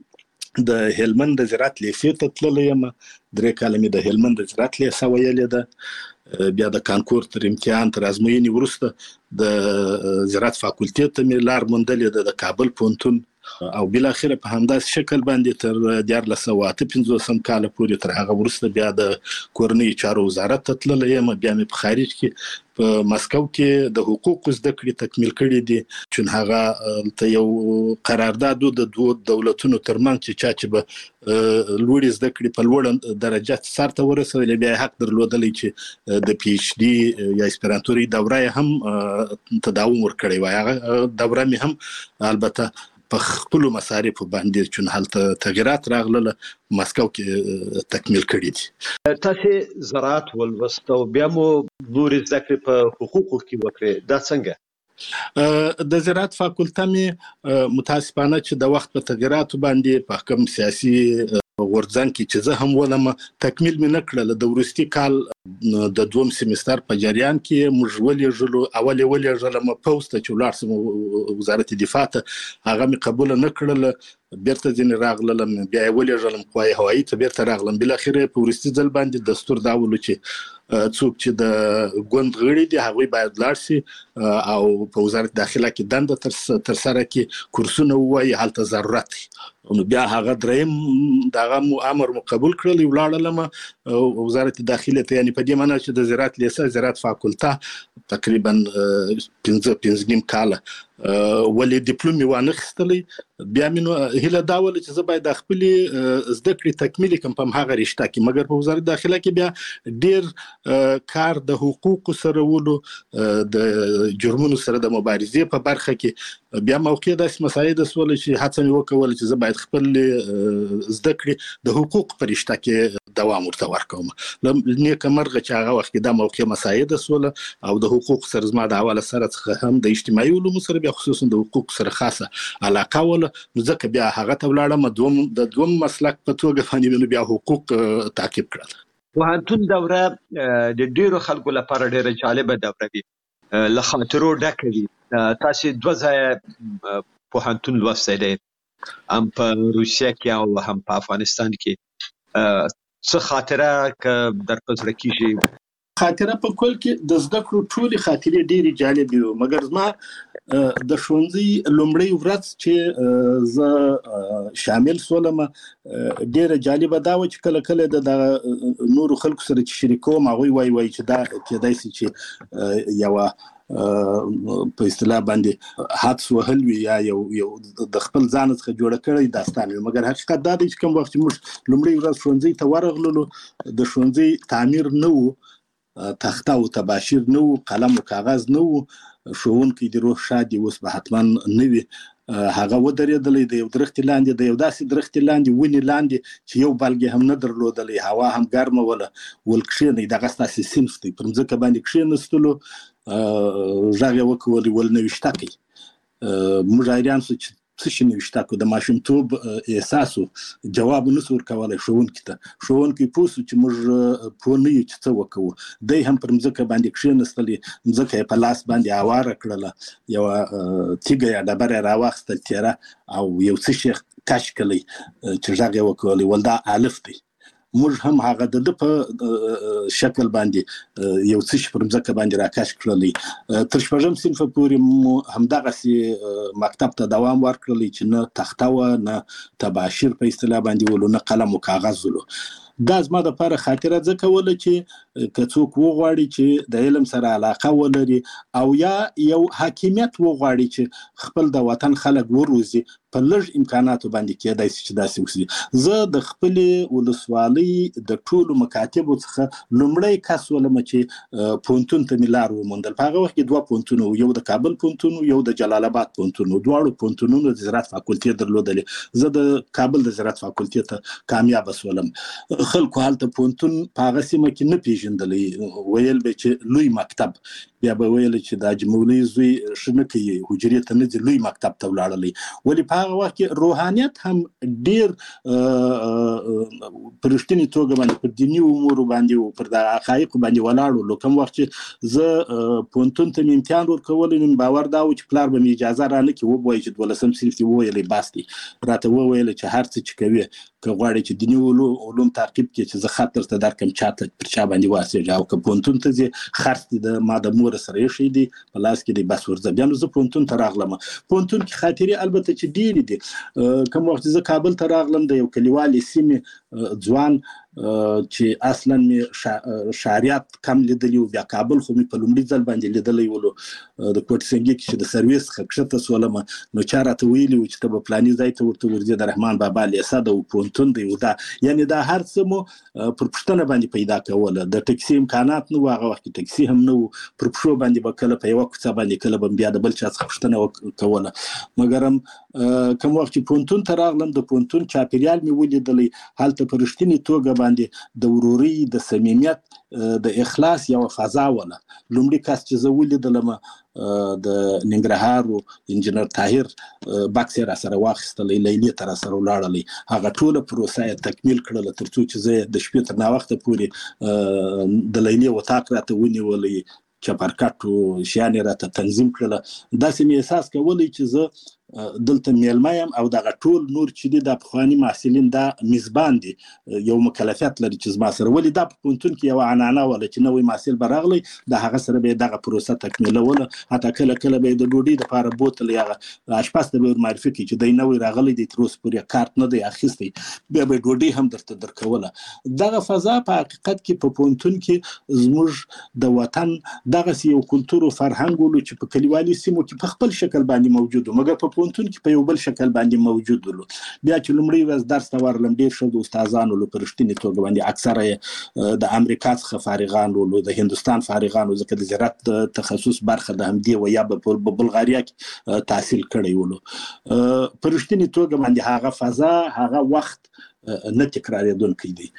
د هلمند د زراعت لیسې ته تللی یم، درې کاله مې د هلمند د زراعت لیسه ویلې ده. بیا د کانکور تر امتحان تر ازموینې وروسته د زراعت فاکولټې ته مې لار موندلې ده، د کابل پوهنتون، او بالاخره په همداسې شکل باندې تر دیارلس سوه اته پنځوسم کاله پورې، تر هغه وروسته بیا د کورنیو چارو وزارت ته تللی یم. بیا مې په خارج کې په مسکو کې د حقوقو زده کړې تکمیل کړي دي، چون هغه ته یو قرارداد د دوه دولتونو ترمنځ چې چا چې به لوړې زده کړې په لوړه درجه سر ته ورسوي، بیا حق درلودلی چې د پی ایچ ډي یا اسپرانتوري دوره هم تداوم ورکړی وای. هغه دوره مې هم البته په خپلو مصارفو باندې، چون هلته تغیرات راغله، مسکو کې تکمیل کړي دي. تاسې زراعت ولوست او بیا مو نورې زده کړې په حقوقو کې وکړې، دا څنګه؟ د زراعت فاکولته مې متاسفانه چې د وخت په تغیراتو باندې په حکم سیاسي غورځنګ کې چې زه هم ولم تکمیل مې نه کړله. د وروستي کال د دوم سیمستر په جریان کې موږ ولېږلو، اول یې ولېږلم پوځ ته چې ولاړ سم وزارت دفاع ته، هغه مې قبوله نه کړله، بیرته ځینې راغللم، بیا یې ولېږلم قوای هوایي ته، بیرته راغلم. بالاخره په وروستي ځل باندې دستور دا ولو چې څوک چې د ګوند غړي دي هغوی باید لاړ شي او په وزارت داخله کې دنده ترسره کړي، کورسونه ووایي، هلته ضرورت دی. نو بیا هغه دریم دغه امر مو قبول کړل، ولاړلم وزارت داخله ته، یعنی په دې معنی چې د زراعت لیسه زراعت فاکولته تقریبا پنځه پنځه نیم کاله ولې ډیپلوم مې وانخیستلی. بیا مې نو هیله دا وله چې زه باید د خپلې زده کړې تکمیل کړم په همهغه رشته کې، مګر په وزارت داخله کې بیا ډېر کار د حقوقو سره ولو، د جرمونو سره د مبارزې په برخه کې بیا موقع داسې مساعده سوله چې هڅه مې وکوله چې زه باید خپل زده کړې د حقوق په رشته کې دوام ورته ورکوم. نیکه مرغه چې هغه وخت کې دا موقع مساعده سوله او د حقوق سره زما د حواله سره څخه هم د اجتماعي علومو سره بیا خصوصا د حقوق سره خاصه علاقه وله، نو ځکه بیا هغه ته ولاړم، دوم د دوم مسلک په توګه باندې بیا حقوق تعقیب کړل. پوهنتون دوره د ډیرو خلکو لپاره ډیره جالبه دوره وي، له خاطرو ډکه وي. تاسې دوه ځایه پوهنتون لوستی دی، هم په روسیه کې او هم په افغانستان کې. څه خاطره که در په زړه کېږي؟ خاطره په کل کې د زده کړو ټولې خاطرې ډېرې جالبې وې، مګر زما د ښوونځي لومړۍ ورځ چې زه شامل سولم ډېره جالبه دا وه چې کله کله د نورو خلکو سره چې شریکوم هغوی وایي وایي چې دا کېدای شي چې یوه په اصطلاح باندې حدس وهل وي یا یو یو د خپل ځان څخه جوړه کړی داستان وي، مګر حقیقت دا دی چې کوم وخت چې موږ لومړۍ ورځ ښوونځي ته ورغللو، د ښوونځي تعمیر نه و، تخته او تباشیر نه و، قلم او کاغذ نه و، ښوونکی د روح شاد اوس به حتما نه وي. هغه ودرېدلی د یو درختې لاندې، د یو داسې درختې لاندې، ونې لاندې چې یو بلګې هم نه درلودلی، هوا هم ګرمه وله. ول کښېنئ، دغه ستاسې صنف دی. پر مځکه باندې کښېنستلو، غږ یې وکولې، ول نوشته کوي. موږ حیران سو چې څه شي نوشته کو، د ماشومتوب احساس و، جواب نسو ورکولی ښوونکي ته. ښوونکی پوه سو چې موږ پوه نه یو چې څه وکوو. دی هم پر مځکه باندې کښېنستلی، مځکه یې په لاس باندې هواره کړله، یوه تیږه یا ډبره یې راواخیستل تیره او یو څه شی کش کړی چې غږ یې وکولی، ول دا الف دی. موږ هم هغه د ده په شکل باندې یو څه شي پر مځکه باندې راکش کړلی. تر شپږم صنفه پورې مو همدغسې مکتب ته دوام ورکړلی چې نه تخته وه، نه تباشیر په اصطلاح باندې ولو، نه قلم و کاغذ ولو. دا زما دپاره خاطره ځکه وله چې که څوک وغواړي چې د علم سره علاقه ولري او یا یو حاکمیت وغواړي چې خپل د وطن خلک وروزي، په لږ امکاناتو باندې کېدای شي چې داسې وکړي. زه د خپلې ولسوالۍ د ټولو مکاتبو څخه لومړی کس ولم چې پوهنتون ته مې لار وموندل. په هغه وخت کې دوه پوهنتونه وو، یو د کابل پوهنتون و، یو د جلال آباد پوهنتون و. دواړو پوهنتونونو د زراعت فاکولټې درلودلې. زه د کابل د زراعت فاکولټې ته کامیابه سولم. خلکو هلته پوهنتون په هغه سیمه کې نه پیژندلی، ویل به چې لوی مکتب، بیا به ویل چې د حاجي مولوي زوی ښه نه کوي، حجرې ته نه ځي، لوی مکتب ته ولاړلی. ولې په هغه وخت کې روحانیت هم ډېر په رښتینې توګه باندې پر دیني امورو باندې و، پر د حقایقو باندې ولاړ و. کوم وخت چې زه پوهنتون ته مې امتحان ورکولی، نو باور دا و چې پلار به مې اجازه رانه کړي، ووایي چې دولسم صنف دې وویلی بس دی. راته وویل چې هر څه چې کوې که غواړې چې دیني علوم تعقیب کړې، چې زه خط درته درکړم چاته پر چا باندې واسېږه، او که پوهنتون ته ځې خرڅ دې د ما د مور سره ایښی دی په لاس کې دی، بس ورځه. بیا نو زه پوهنتون ته راغلم. پوهنتون کې خاطرې البته چې ډېرې دي. کوم وخت زه کابل ته راغلم، د یو کلیوالې سیمې ځوان چې اصلا مې شهریات کم لیدلی و، بیا کابل خو مې په لومړي ځل باندې لیدلی ولو د کوټ سنګي کې چې د سرویس څخه کښته شولم، نو چا راته ویلي و چې ته به فلاني ځای ته ورته ورځې، د رحمان بابا لیسه ده او پوهنتون دی. دا یعنې دا هر څه مو پر پوښتنه باندې پیدا کوله. د ټکسي امکانات نه و، هغه وخت کې ټکسي هم نه و، پر پښو باندې به کله په یوه کوڅه باندې، کله به بیا د بل چا څخه پوښتنه کوله. مګر هم کوم وخت چې پوهنتون ته راغلم، د پوهنتون چاپېریال مې ولیدلی، هلته په رښتینې توګه باندې د ورورۍ، د صمیمیت، د اخلاص یوه فضا وله. لومړي کس چې زه ولیدلم د ننګرهار انجینر طاهر بکس یې راسره واخیستلی، لیلې ته راسره ولاړلی، هغه ټوله پروسه یې تکمیل کړله تر څو چې زه د شپې تر ناوخته پورې د لیلې وطاق راته ونیولی، چپرکټ و شیان یې راته تنظیم کړله. داسې مې احساس کولی چې زه دلته میلمه یم او دغه ټول نور چې دي د پخواني محصلین دا میزبان دي، یو مکلفیت لري چې زما سره. ولې دا په پوهنتون کې یوه عنعنه وله چې نوی محصل به راغلی، د هغه سره به یې دغه پروسه تکمیلوله. حتی کله کله به یې د ډوډۍ دپاره بوتل هغه اشپز ته به ور معرفي کړي چې دی نوی راغلی دی، تر اوسه پورې کارت نه دی اخیستی، بیا به یې ډوډۍ هم درته درکوله. دغه فضا په حقیقت کې په پوهنتون کې زموږ د وطن دغسې یو کلتور و فرهنګ ولو چې په کلیوالي سیمو کې په خپل شکل باندې موجود و، مګر په پوهنتون کې په یو بل شکل باندې موجود ولو. بیا چې لومړی ورځ درس ته ورغلم، ډېر ښه د استادان ولو، په رښتینې توګه باندې اکثره یې د امریکا څخه فارغان ولو، د هندوستان فارغان ولو، ځکه د زراعت تخصص برخه د همدې و یا په بلغاریا کې تحصیل کړی ولو. په رښتینې توګه باندې هغه فضا، هغه وخت نه تکرارېدونکی دی.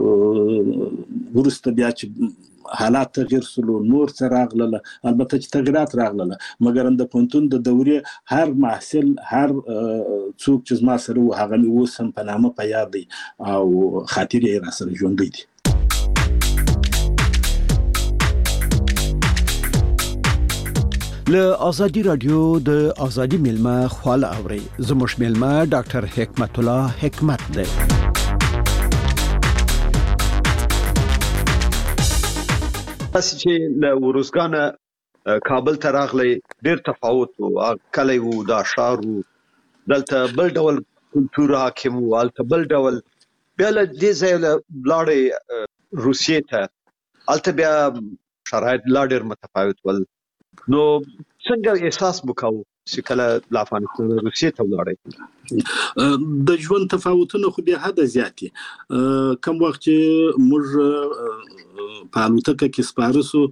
وروسته بیا چې حالات تغییر سلو، نور څه راغلله، البته چې تغییرات راغلله، مګر د پوهنتون د دورې هر محصل، هر څوک چې زما سره و، هغه مې اوس هم په نامه په یاد دی او خاطرې یې راسره ژوندی دي. له ازادي رادیو د ازادي میلمه خواله اوري. زموږ میلمه ډاکټر حکمت الله حکمت دی. تاسو چې له ورزګانه کابل ته راغلی، ډېر تفاوت و، کلی و، دا ښار و، دلته بل ډول کلتور حاکم و، هلته بل ډول. بیا له دې ځایه لاړې روسیې ته، هلته بیا شرایط لا ډېر متفاوت ول. نو څنګه احساس وکاوه چې کله له افغانستان روسیې ته ولاړئ؟ د ژوند تفاوتونه خو بیا حده زیات دي. کوم وخت چې موږ په الوتکه کې سپاره سو،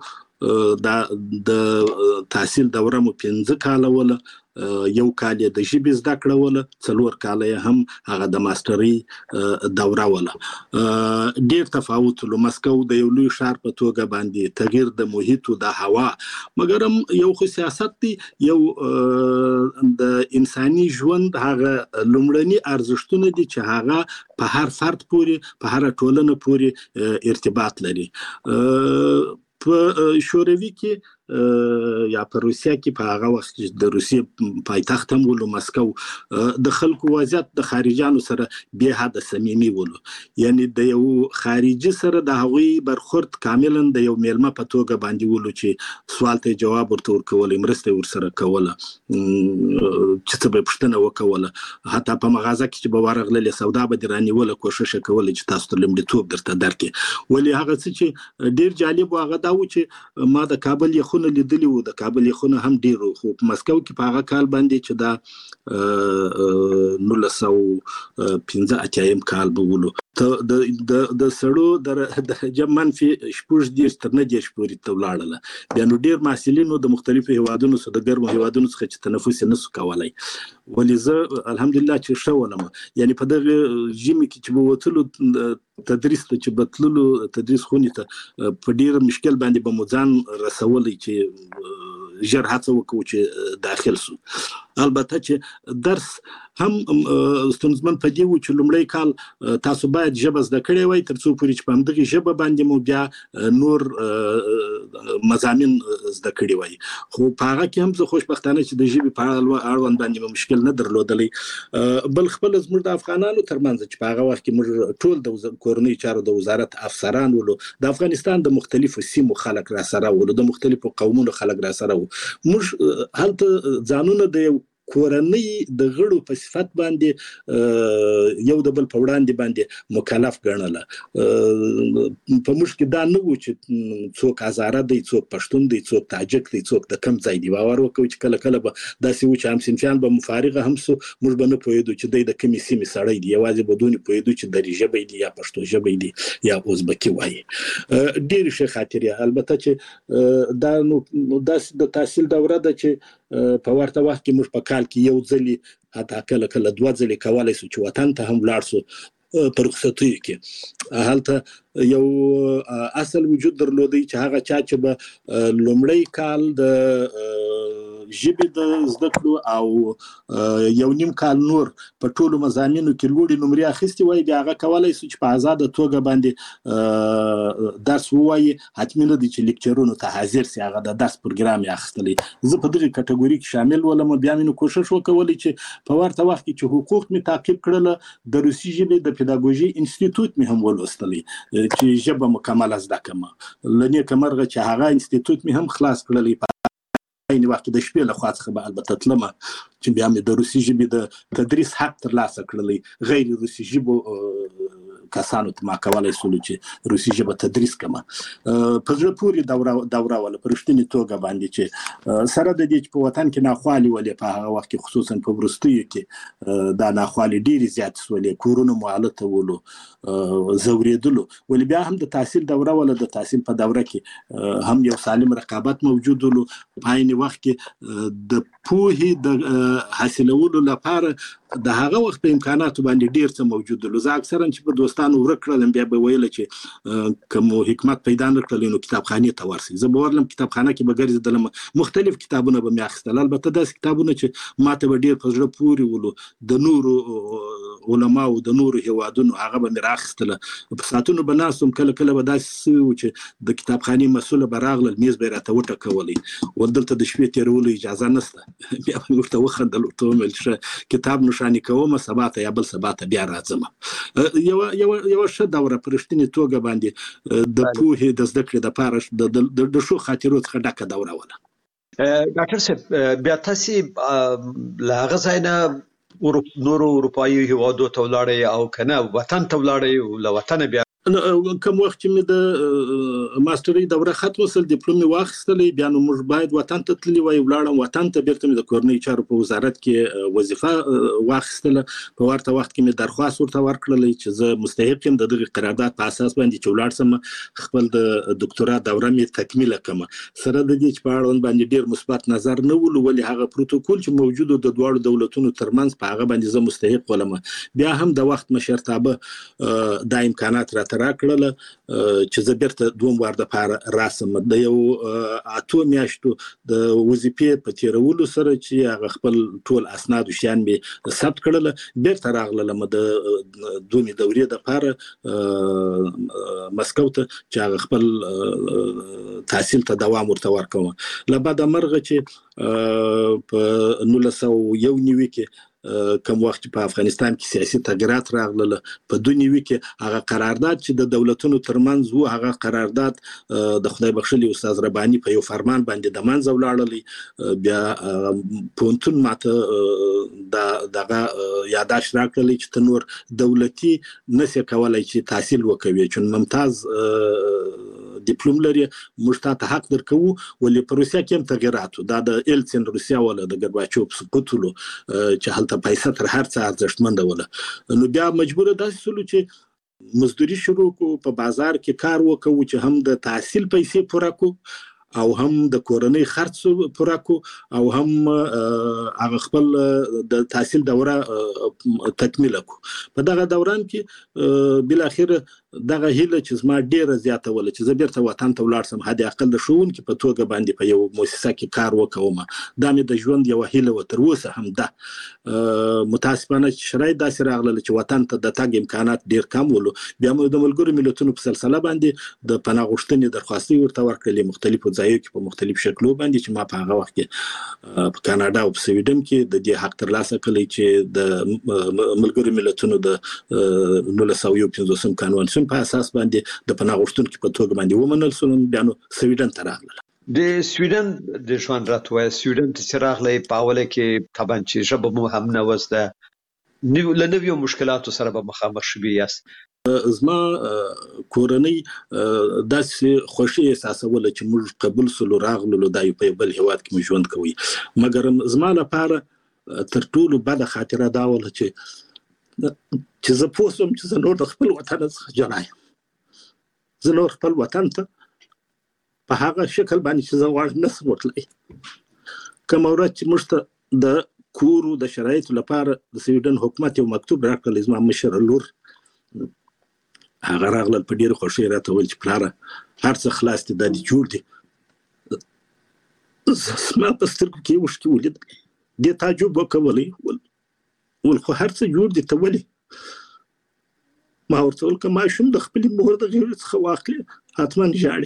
د تحصیل دوره مو پنځه کاله وله، یو کال یې د ژبې زده کړه وله، څلور کاله یې هم هغه د ماسټرۍ دوره وله. ډېر تفاوت له مسکو د یو لوی ښار په توګه باندې، تغییر د محیط او د هوا، مګر هم یو خو سیاست دی، یو د انساني ژوند هغه لومړني ارزښتونه دي چې هغه په هر فرد پورې، په هر ټولنه پورې ارتباط لري. په شوروي کې یا په روسیا کې په هغه وخت کې د روسیې پایتخت هم ولو مسکو، د خلکو وضعیت د خارجانو سره بې حده صمیمي ولو. یعنی د یو خارجي سره د هغوی برخورد کاملا د یو میلمه په توګه باندې ولو، چې سوال ته جواب ورته ورکولی، مرسته ورسره کوله، چې څه به پوښتنه وکوله، حتی په مغازه کې چې به ورغللې سودا به دې رانیوله، کوښښ یې کولی چې تاسو ته لومړیتوب درته درکړي. ولې هغه څه چې ډېر جالب و هغه دا و چې ما د کابل یخونه لیدلی و، د کابل یخونه هم ډېر و، خو په مسکو کې په هغه کال باندې چې دا نولس سوه پنځه اتیایم کال به ولو، د سړو درجه منفي شپږ دېرش تر نهه دېرش پورې ته ولاړله. بیا نو ډېر محصلینو د مختلفو هیوادونو څخه، د ګرمو هیوادونو څخه چې تنفس یې نسو کولی. ولې زه الحمدلله چې ښه ولم، یعنې په دغه ژمي کې چې به وتلو تدریس ته چې بتللو تدریس خونې ته په ډیر مشکل باندې به مو ځان رسولي چې ژر هڅه وکړو چې داخل سو. البته چې درس هم ستونزمن په دی و چې لومړی کال تاسو باید ژبه زده کړې وای ترڅو پورې چې په همدغه ژبه باندې مو بیا نور مضامین زده کړې وای. خو په هغه کې هم زه خوشبختانه چې د ژبې په اړوند باندې مشکل نه درلودلی. بل خپل زموږ د افغانانو ترمنځ چې په هغه وخت کې موږ ټول د کورنۍ چارو د وزارت افسران ولو، د افغانستان د مختلفو سیمو خلک را سره ولو، د مختلفو قومونو خلک را سره وو. موږ هلته ځانونه د کورنۍ د غړو په صفت باندې یو د بل په وړاندې باندې مکلف ګڼله. په موږ کې دا نه و چې څوک هزاره دی، څوک پښتون دی، څوک تاجک دی، څوک د کم ځای دی. باور وکړو چې کله کله به داسې و چې همصنفیان به مفارقه هم سو، موږ به نه پوهېدو چې دی د کومې سیمې سړی دی، یوازې به دونې پوهېدو چې دري ژبی دی یا پښتو ژبی دی یا ازبکي وایي. ډېرې ښې خاطرې. البته چې دا نو داسې د تحصیل دوره ده چې په ورته وخت کې موږ په کال کې یو ځلې حتی کله کله دوه ځلې کولی سو چې وطن ته هم لاړ سو په رخصتیو کې. هلته یو اصل وجود درلودی چې هغه چا چې به لومړی کال د ژبې د زده کړو او یو نیم کال نور په ټولو مضامینو کې لوړې نمرې اخیستې وای، بیا هغه کولی سو چې په ازاده توګه باندې درس ووایي. حتمي نه دی چې لیکچرونو ته حاضر سي، هغه د درس پروګرام یې اخیستلی. زه په دغه کټګوري کې شامل ولم. بیا مې نو کوشش وکولی چې په ورته وخت کې چې حقوق مې تعقیب کړله، د روسي ژبې د پیداګوژي انسټیټوټ مې هم ولوستلی چې ژبه مکمله زده کړم. له نیکه مرغه چې هغه انسټیټوټ مې هم خلاص کړلی. این وخت د شپې له خوا څخه به البته تلمه چې بیا مې د روسي ژبې د تدریس حق ترلاسه کړلی. غیر روسي ژبو کسانو ته ما کولی سولو چې روسي ژبه تدریس کړم. په زړه پورې دوره دوره ولا په رښتینې توګه باندې چې سره د دې چې په وطن کې ناخوالې ولې په هغه وخت کې خصوصا په وروستیو کې دا ناخوالې ډېرې زیاتې سولې، کورونه مو هلته ولو، ځورېدلو. ولې بیا هم د تحصیل دوره ولا د تحصیل په دوره کې هم یو سالم رقابت موجود ولو. په عین وخت کې د پوهې د حاصلولو لپاره د هغه وخت په امکاناتو باندې ډیر څه موجود ول. زه اکثرا چې په دوستانو ورک کړل بیا به ویل چې کوم حکمت پیدا نه کړل نو کتابخانه ته ورسي. زه به ورلم کتابخانه کې به ګرځېدلم، مختلف کتابونه به مې اخیستل. البته داسې کتابونه چې ماته به ډیر په زړه پورې ولو، د نورو علماو د نورو هیوادونو هغه به مې راخیستل. په ساعتونو به ناستم، کله کله به داسې و چې د کتابخانې مسؤله به راغلل، میز به یې راته وټکولی، ودلته د شپې تېرولو اجازه نشته. بیا به مې ورته وخندل، ورته ومې ویل کتاب نوشاني کوم، سبا ته یا بل سبا ته بیا راځم. یو یو یو ښه دوره په رښتینې توګه باندې د پوهې د زده کړې دپاره د ښو خاطرو څخه ډکه دوره وله. ډاکټر صاحب، بیا تاسې له هغه ځای نه نورو اروپایي هیوادو ته ولاړئ او که نه وطن ته ولاړئ او له وطنه بیا کوم وخت چې مې د ماسترۍ دوره ختمه سول، ډیپلوم مې واخیستلی، بیا نو موږ باید وطن ته تللي وای. ولاړم وطن ته، بیرته مې د کورنۍ چارو په وزارت کې وظیفه واخیستله. په ورته وخت کې مې درخواست ورته ورکړلی چې زه مستحق یم د دغې قرارداد په اساس باندې چې ولاړ سم، خپل د دکتورا دوره مې تکمیله کړم. سره د دې چې په اړوند باندې ډېر مثبت نظر نه ولو، ولې هغه پروتوکول چې موجود د دواړو دولتونو ترمنځ په هغه باندې زه مستحق ولم. بیا هم د وخت مشرتابه دا امکانات را را کړله چې زه بیرته دوم وار دپاره راسم. د یو اتو میاشتو د وظیفې په تېرولو سره چې هغه خپل ټول اسناد او شیان مې ثبت کړله، بیرته راغللم د دومې دورې دپاره مسکو ته چې هغه خپل تحصیل ته دوام ورته ورکوم. له بده مرغه چې په نولس سوه یو نوي کې کوم وخت په افغانستان کې سیاسي تغیرات راغله، په دوه نوي کې هغه قرارداد چې د دولتونو ترمنځ وو، هغه قرارداد د خدای بخښلي استاد رباني په یو فرمان باندې د منځه ولاړلی. بیا پوهنتون ماته دغه یاداښت راکړلی چې ته نور دولتي نسې کولی چې تحصیل وکوي، چون ممتاز ډیپلوم لري، موږ تاته حق درکوو. ولې په روسیه کې هم تغیرات و، دا د ایلسین روسیه ولا د ګرباچوف سقوط ولو چې هلته پیسه تر هر څه ارزښتمنده وله. نو بیا مجبوره داسې سولو چې مزدوري شروع کو، په بازار کې کار وکړو چې هم د تحصیل پیسې پوره کو او هم د کورنۍ خرڅ پوره کو او هم هغه خپل د تحصیل دوره تکمیله کو. په دغه دوران کې بل اخر دغه هیله چې زما ډیره زیاته ول چې زه بیرته وطن ته ولاړ سم هدي اقل د ښوونکي په توګه باندې په یو مؤسسه کې کار وکوم. دا مې د ژوند یو هیله و، تر اوسه هم ده. متاسفانه چې شرایط داسې راغله چې وطن ته د تګ امکانات ډیر کم ول. بیا موږ د ملګرو ملتونو په سلسله باندې د پناه غوښتنې درخواستي ورته ورکړلې مختلفو ځایونو کې په مختلف شکلو باندې چې ما په هغه وخت کې په کاناډا او په سویډن کې د دې حق ترلاسه کړی چې د ملګرو ملتونو د نولس سوه یو پنځوسم قانون په اساس باندې د پناه غوښتونکو په توګه باندې ومنل شول. بیا نو سویډن ته راغله. د سویډن د ژوند راتوي سویډن ته راغلی په اوله کې طبعا چې ژبه مو هم نه وسته نو لنویو مشکلاتو سره به مخامخ شوي یاست. زما کورنۍ داسې خوشي احساسوله چې موږ قبول سولو راغلو د یو بل هیواد کې ژوند کوي، مګر زما لپاره تر ټولو بده خاطره دا وله چې چې زه پوه شوم چې زه نور د خپل وطن څخه جلا یم. زه نور خپل وطن ته په هغه شکل باندې چې زه غواړم نشم ورتلی. کومه ورځ چې موږ ته د کور د شرایطو لپاره د سویډن حکومت یو مکتوب راکړل، زما مشره لور هغه راغله په ډېره خوښۍ راته وویل چې پلاره هر څه خلاص دي، دا دې جوړ دي. زما په سترګو کې یې اوښکې ولیدل. دې تعجب وکولی ول خو هر څه جوړ دي، ته ولې؟ ما ورته وویل که ماشوم د خپلې مور د غېږې څخه واخلي حتما ژاړي.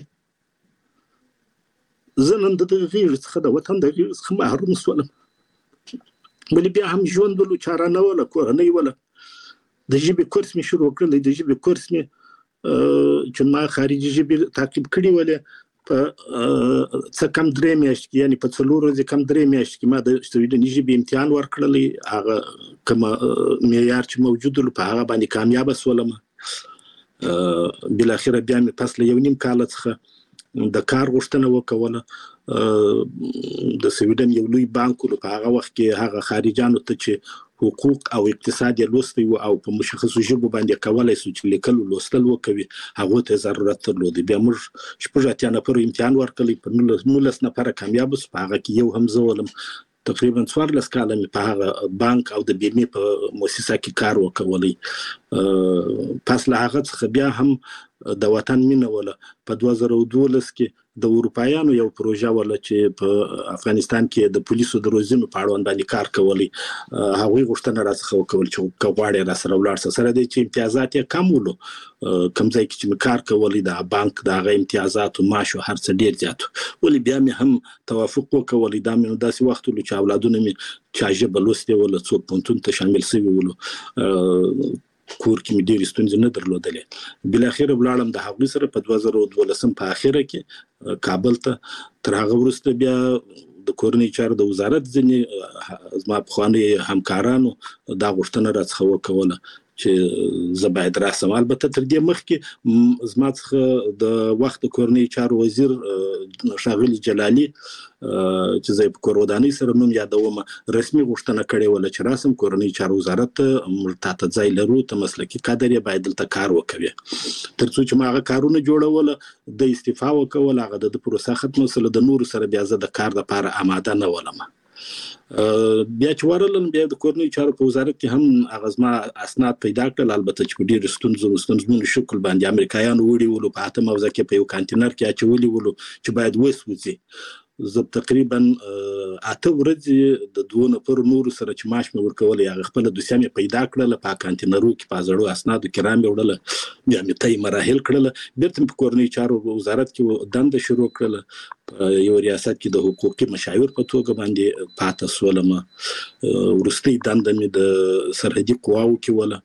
زه نن د دغه غېږې څخه د وطن د غېږې څخه محروم شولم، ولې بیا هم ژوند ولو چاره نه وله، کورنۍ وله. د ژبې کورس مې شروع کړلی، د ژبې کورس مې چې ما خارجي ژبې تعقیب کړي ولې په څه کم درې میاشتې کې، یعنې په څلور ورځې کم درې میاشتې کې ما د سویډني ژبې امتحان ورکړلی. هغه کومه معیار چې موجود و په هغه باندې کامیابه شولم. بالاخره بیا مې پس له یو نیم کاله څخه د کار غوښتنه وکوله. د سویډن یو لوی بانک و، په هغه وخت کې هغه خارجانو ته چې حقوق او اقتصاد یې لوستی و او په مشخصو ژبو باندې کولی سو چې لیکل او لوستل وکوي، هغو ته ضرورت درلود. بیا موږ شپږ اتیا نفرو امتحان ورکړی، په نولس نفره کامیابه سو. په هغه کې یو هم زه ولم. تقریبا څوارلس کاله مې په هغه بانک او د بیمې په مؤسسه کې کار وکولی. پس له هغه څخه بیا هم د وطن مینه وله. په دوه زره دولس کې د اروپایانو یو پروژه وله چې په افغانستان کې د پولیسو د روزنو په اړوند باندې کار کولی. هغوی غوښتنه راڅخه وکول چې که غواړې راسره ولاړ شه، سره دی چې امتیازات یې کم ولو. کوم ځای کې چې مې کار کولی د بانک د هغه امتیازات و معاش و هر څه ډېر زیات و، ولې بیا مې هم توافق وکولی. دا مې نو داسې وخت ولو چې اولادونه مې چا ژبه لوستې وله، څوک پوهنتون ته شامل شوي ولو، کور کې مې ډېرې ستونزې نه درلودلې. بالاخره ولاړم د هغوی سره په دوه زره دولسم په اخره کې کابل ته. تر هغه وروسته بیا د کورنۍ چارو د وزارت ځینې زما پخواني همکارانو دا غوښتنه راڅخه وکوله چې زه باید راسم. البته تر دې مخکې زما څخه د وخت د کورنۍ چارو وزیر ښاغلي جلالي چې زه په کور ودانۍ سره نوم یادوم، رسمي غوښتنه کړې وله چې راسم کورنۍ چارو وزارت ته، موږ تاته ځای لرو، ته مسلکي کادر یې، باید دلته کار وکوي. تر څو چې ما هغه کارونه جوړوله، د استعفا وکوله، هغه د پروسه ختمه شوله. د نورو سره بیا زه د کار لپاره آماده نه ولم. بیا چې ورغلم، بیا د کورنۍ چارو په وزارت کې هم هغه زما اسناد پیدا کړل، البته چې په ډېرو ستونزو ستونزمنو شکل باندې امریکایانو وړي ولو، په اته موضوع کې په یو کانتینر کې اچولي ولو چې باید وسوځي. زه تقریبا اته ورځې د دوه نفرو نورو سره چې معاش مې ورکولی، هغه خپله دوسیه مې پیدا کړله، په کانتینرو کې په زړو اسنادو کې را مې وړله، بیا مې طی مراحل کړله. بېرته مې په کورنۍ چارو وزارت کې دنده شروع کړله، په یو ریاست کې د حقوقي مشاور په توګه باندې پاته شولم. وروستۍ دنده مې د سرحدي قواو کې وله.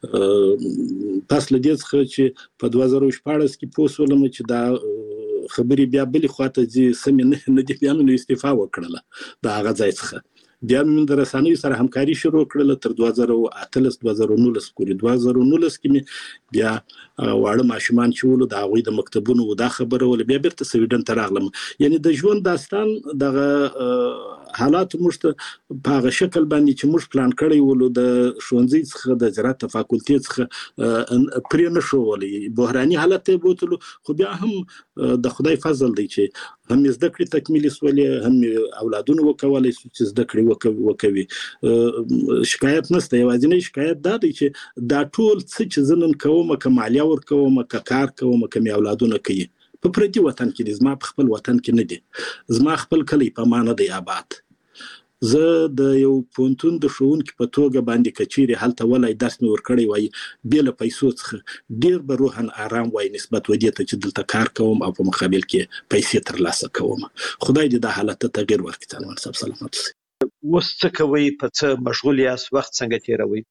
پس له دې څخه چې په دوه زره شپاړس کې پوه شولم چې دا خبرې بیا بلې خواته ځي، سمې نه دي، بیا مې استعفا وکړله د هغه ځای څخه. بیا مې د رسنیو سره همکاري شروع کړله تر دوه زره اتلس دوه زره نولس پورې. دوه زره نولس کې مې بیا واړه ماشومان چې ولو د هغوی د مکتبونو دا خبره وله، بیا بیرته سویډن ته راغلم. یعنې د ژوند داستان دغه حالات موږ ته په هغه شکل باندې چې موږ پلان کړی ولو د ښوونځي څخه د زراعت فاکولټي څخه پرې نه شو ولې بحراني حالت ته بوتلو خو بیا هم د خدای فضل دی چې هم زده کړې تکمیل سولې هم اولادونه وکولای شي چې زده کړې وکوي شکایت نشته یوازینی شکایت دا دی چې دا ټول څه چې زنن کوم که مالیه ورکوم که کار کوم که مې اولادونه کوي په پردي وطن کې دي زما په خپل وطن کې نه دي زما خپل کلی په ما نه دی آباد زه د یو پوهنتون د ښوونکي په توګه باندې کچېرې هلته ولای درس مې ورکړی وای بې له پیسو څخه ډېر به روحاً آرام وای نسبت ودې ته چې دلته کار کوم او په مقابل کې پیسې ترلاسه کوم خدای دې دا حالت ته تغیر ورکړي سلمان صاحب سلامت اوسئ اوس څه کوئ په څه مشغول یاست وخت څنګه تېروئ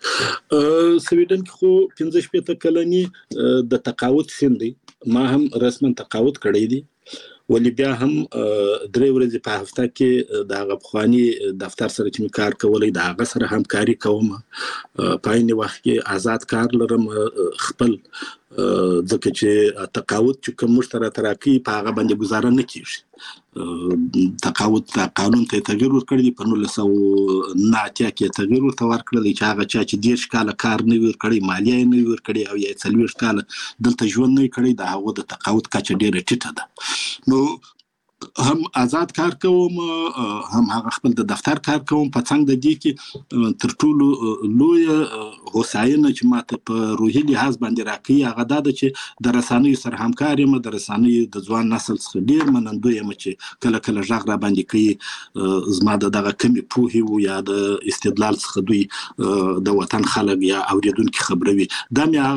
سویډن کې خو پنځه شپېته کلنې د تقاعد سن دی ما هم رسما تقاعد کړی دی ولی بیا هم درې ورځې په هفته کې د هغه پخواني دفتر سره چې مې کار کولی د هغه سره همکاري کوم په عین وخت کې آزاد کار لرم خپل ځکه چې تقاعد چې کوم موږ ته راته راکوي په هغه باندې ګزاره نه کېږي تقاعد ته قانون ته تغیر ورکړی دی په نولس سوه نه اتیا کې تغیر ورته ورکړی دی چې هغه چا چې دېرش کاله کار نه وي ورکړی مالیه یې نه وي ورکړې او یا څلوېښت کاله دلته ژوند نه وي کړی د هغو د تقاعد کچه ډېره ټیټه ده نو هم آزاد کار کوم هم هغه خپل د دفتر کار کوم په څنګ د دې کې تر ټولو لوی هوساینه چې ماته په روحي لحاظ باندې راکوي هغه دا ده چې د رسنیو سره همکار یم د رسنیو د ځوان نسل څخه ډېر منندوی یم چې کله کله غږ را باندې کوي زما د دغه کمې پوهې و یا د استدلال څخه دوی د وطن خلک یا اوریدونکي خبروي دا مې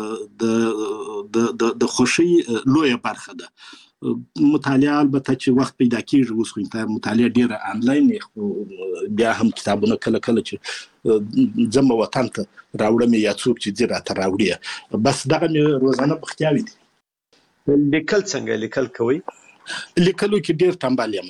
هغه د خوښۍ لویه برخه ده مطالعه البته چې وخت پیدا کیږي اوس خو مطالعه ډیره آنلاین بیا هم کتابونه کله کله چې زموږ وطن ته راوړم یا څوک چې زه راته راوړي بس دغه مې روزانه بختیاوي دي لیکل څنګه لیکل کوي لیکلو کې ډیر ټمبل یم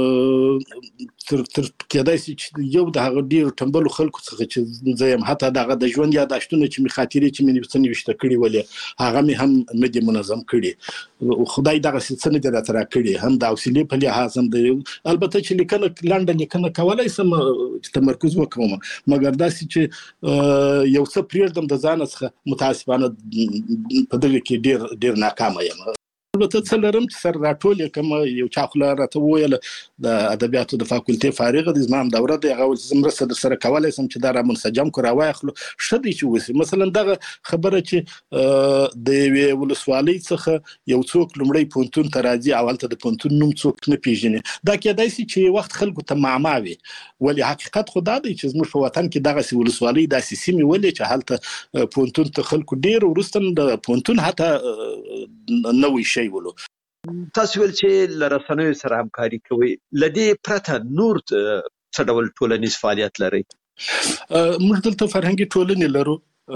تر تر کېدای شي چې یو د هغه ډیر ټمبلو خلکو څخه چې زه یم حتی دغه د ژوند یاداشتونه چې مې خاطرې چې مې څه نوشته کړي ولې هغه مې هم نه دي منظم کړي خدای دغه څه نه دي راته راکړي هم د حوصلې په لحاظ هم د البته چې لیکنه لنډه لیکنه کولی شم تمرکز وکړم مګر داسې چې یو څه پرېږدم د ځانه څخه متاسفانه په دغه کې ډیر ډیر ناکامه یم البته څه لرم چې سر راټول کوم یو چا خو راته وویل د ادبیاتو د فاکولټي فارغ د زما هم دوره دی هغه چې مرسته در سره کولی شم چې دا را منسجم کړو راواخلو ښه دی چې وسي مثلا دغه خبره چې د یوې ولسوالۍ څخه یو څوک لومړی پوهنتون ته راځي او هلته د پوهنتون نوم څوک نه پیژني دا کېدای شي چې وخت خلکو ته معما وي ولې حقیقت خو دا دی چې زموږ په وطن کې دغسې ولسوالۍ داسې سیمې ولې چې هلته پوهنتون ته خلکو ډېر وروسته د پوهنتون حتی نوی شی ولو تاسو ول چې له رسنیو سره همکاري کوئ له دې پرته نور څه ډول ټولنیز فعالیت لرئ موږ دلته فرهنګي ټولنې لرو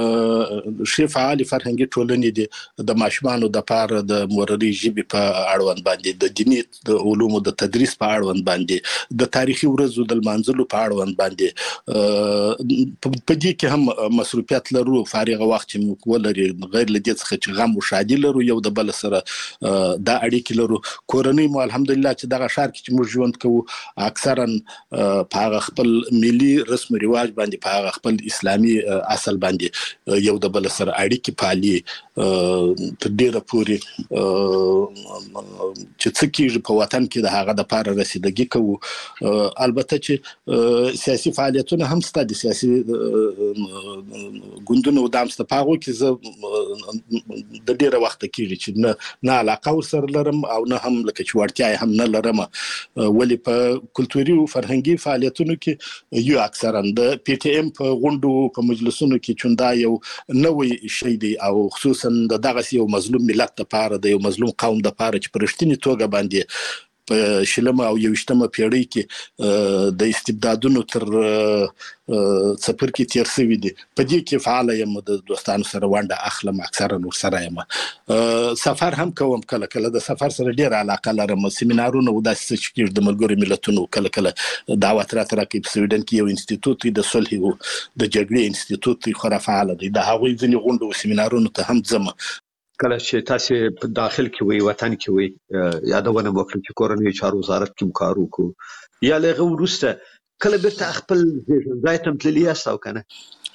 ښې فعالې فرهنګي ټولنې دي د ماشومانو دپاره د مورنۍ ژبې په اړوند باندې د دیني د علومو د تدریس په اړوند باندې د تاریخي ورځو د لمانځلو په اړوند باندې په دې کې هم مصروفیت لرو فارغه وخت چې موږ ولري غیر له دې څخه چې غم و ښادي لرو یو د بل سره دا اړیکې لرو کورنۍ مو الحمدلله چې دغه ښار کې چې موږ ژوند کوو اکثرا په هغه خپل ملي رسم و رواج باندې په هغه خپل اسلامي اصل باندې یو د بل سره اړیکې پالي په ډیره پورې چې څه کېږي په وطن کې د هغه دپاره رسیدګي کوو البته چې سیاسي فعالیتونه هم شته دي سیاسي ګوندونه دا هم شته په هغو کې زه د ډیره وخته کېږي چې نه نه علاقه ورسره لرم او نه هم لکه چې وړتیا یې هم نه لرم ولې په کلتوري او فرهنګي فعالیتونو کې یو اکثرا د پی ټي ایم په غونډو په مجلسونو کې چوندا یو نوې شی دی او خصوصا د دغه یو مظلوم ملت لپاره د یو مظلوم قوم لپاره چې په رښتینې توګه باندې په شلمه او یویشتمه پیړۍ کې د استبدادونو تر څپرکي تیر شوي دي په دې کې فعاله یم د دوستانو سره ونډه اخلم اکثرا ورسره یم سفر هم کوم کله کله د سفر سره ډېره علاقه لرم سیمینارونه او داسې څه چې کېږي د ملګرو ملتونو کله کله دعوت راته راکوي په سویډن کې یو انسټیټوت دی د صلح او د جګړې انسټیټوت دی خورا فعاله دی د هغوی ځینې غونډو او سیمینارونو ته هم ځم کله چې تاسو په داخل کې وي وطن کې وي یادونه وکړئ چې کورنۍ چارو وزارت کې کار وکړو یا لغه ورسته کله بیرته خپل ځای ته تللی یاست او کنه؟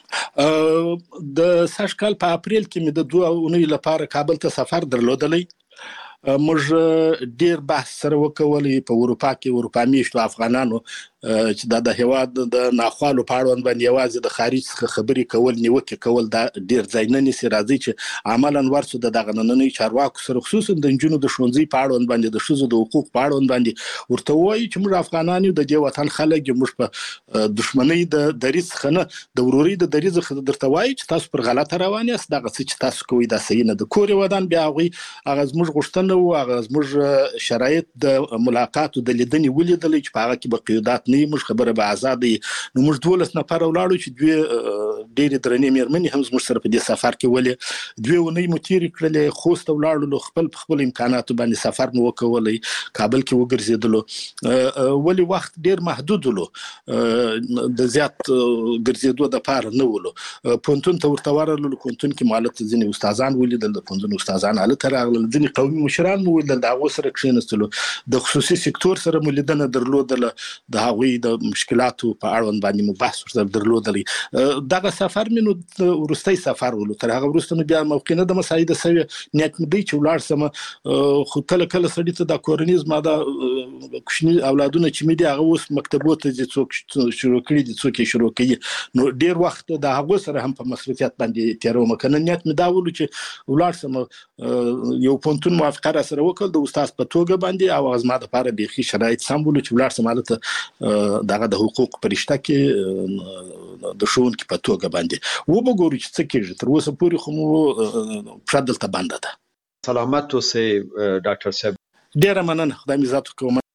د سږ کال په اپریل کې مې د دوه اونۍ لپاره کابل ته سفر درلودلی. موږ ډیر بحث سره وکولې په اروپا کې اروپا میشتو افغانانو چې دا د هیواد د ناخوالو په اړوند باندې یوازې د خارج څخه خبرې کول نیوکې کول دا ډیر ځای نه نیسي. راځي چې عملاً ورسو د دغه نننۍ چارواکو سره خصوصا د نجونو د ښوونځي په اړوند باندې د ښځو د حقوق په اړوند باندې ورته وایي چې موږ افغانان یو د دې وطن خلک یو موږ په دښمنۍ د دریځ څخه نه د ورورۍ د دریځ څخه درته وایي چې تاسو پر غلطه روان یاست. دغه څه چې تاسو کوئ دا صحیح نه د کور ودان بیا هغوی هغه زموږ غوښتنه و هغه زموږ شرایط د ملاقات او د لیدنې ولیدل چې په هغه کې به قیودات نه موږ خبره به آزادي. نو موږ دولس نفر ولاړو چې دوی ډېرې درنې مېرمنې هم زموږ سره په دې سفر کې ولې دوی ونې مو تېرې کړلې خوست ولاړو خپل په خپل امکاناتو باندې سفر مو وکولی کابل کې وګرځېدلو ولې وخت ډېر محدود ولو د زیات ګرځېدو دپاره نه ولو. پوهنتون ته ورته ورغلو پوهنتون کې مو هلته ځینې استادان ولیدل د پوهنتون استادان هلته راغلل ځینې قومي مشران مو ولیدل د هغو سره کښېنستلو د خصوصي سکتور سره مو لیدنه درلودله د هغوی د مشکلاتو په اړوند باندې مو بحث ورسره درلودلی. دغه سفر مې نو وروستی سفر ولو تر هغه وروسته نو بیا موقع نه ده مساعده سوې نیت مې دی چې ولاړ سم خو کله کله سړي ته دا کورنۍ زما دا کوچني اولادونه چې مې دي هغه اوس مکتبو ته ځي څوک شروع کړي دي څوک یې شروع کوي نو ډېر وخت د هغو سره هم په مصروفیت باندې تېروم که نه نیت مې دا ولو چې ولاړ سم یو پوهنتون موافقه راسره وکړل د استاد په توګه باندې او زما دپاره بیخي شرایط سم ولو چې ولاړ سم هلته دغه د حقوق په رشته کې د ښوونکي په توګه باندې وبګورو چې څه کېږي. تر اوسه پورې خو مو پښه دلته بنده ده. سلامت اوسئ ډاکټر صاحب. ډېره مننه خدای مې عزت وکړي.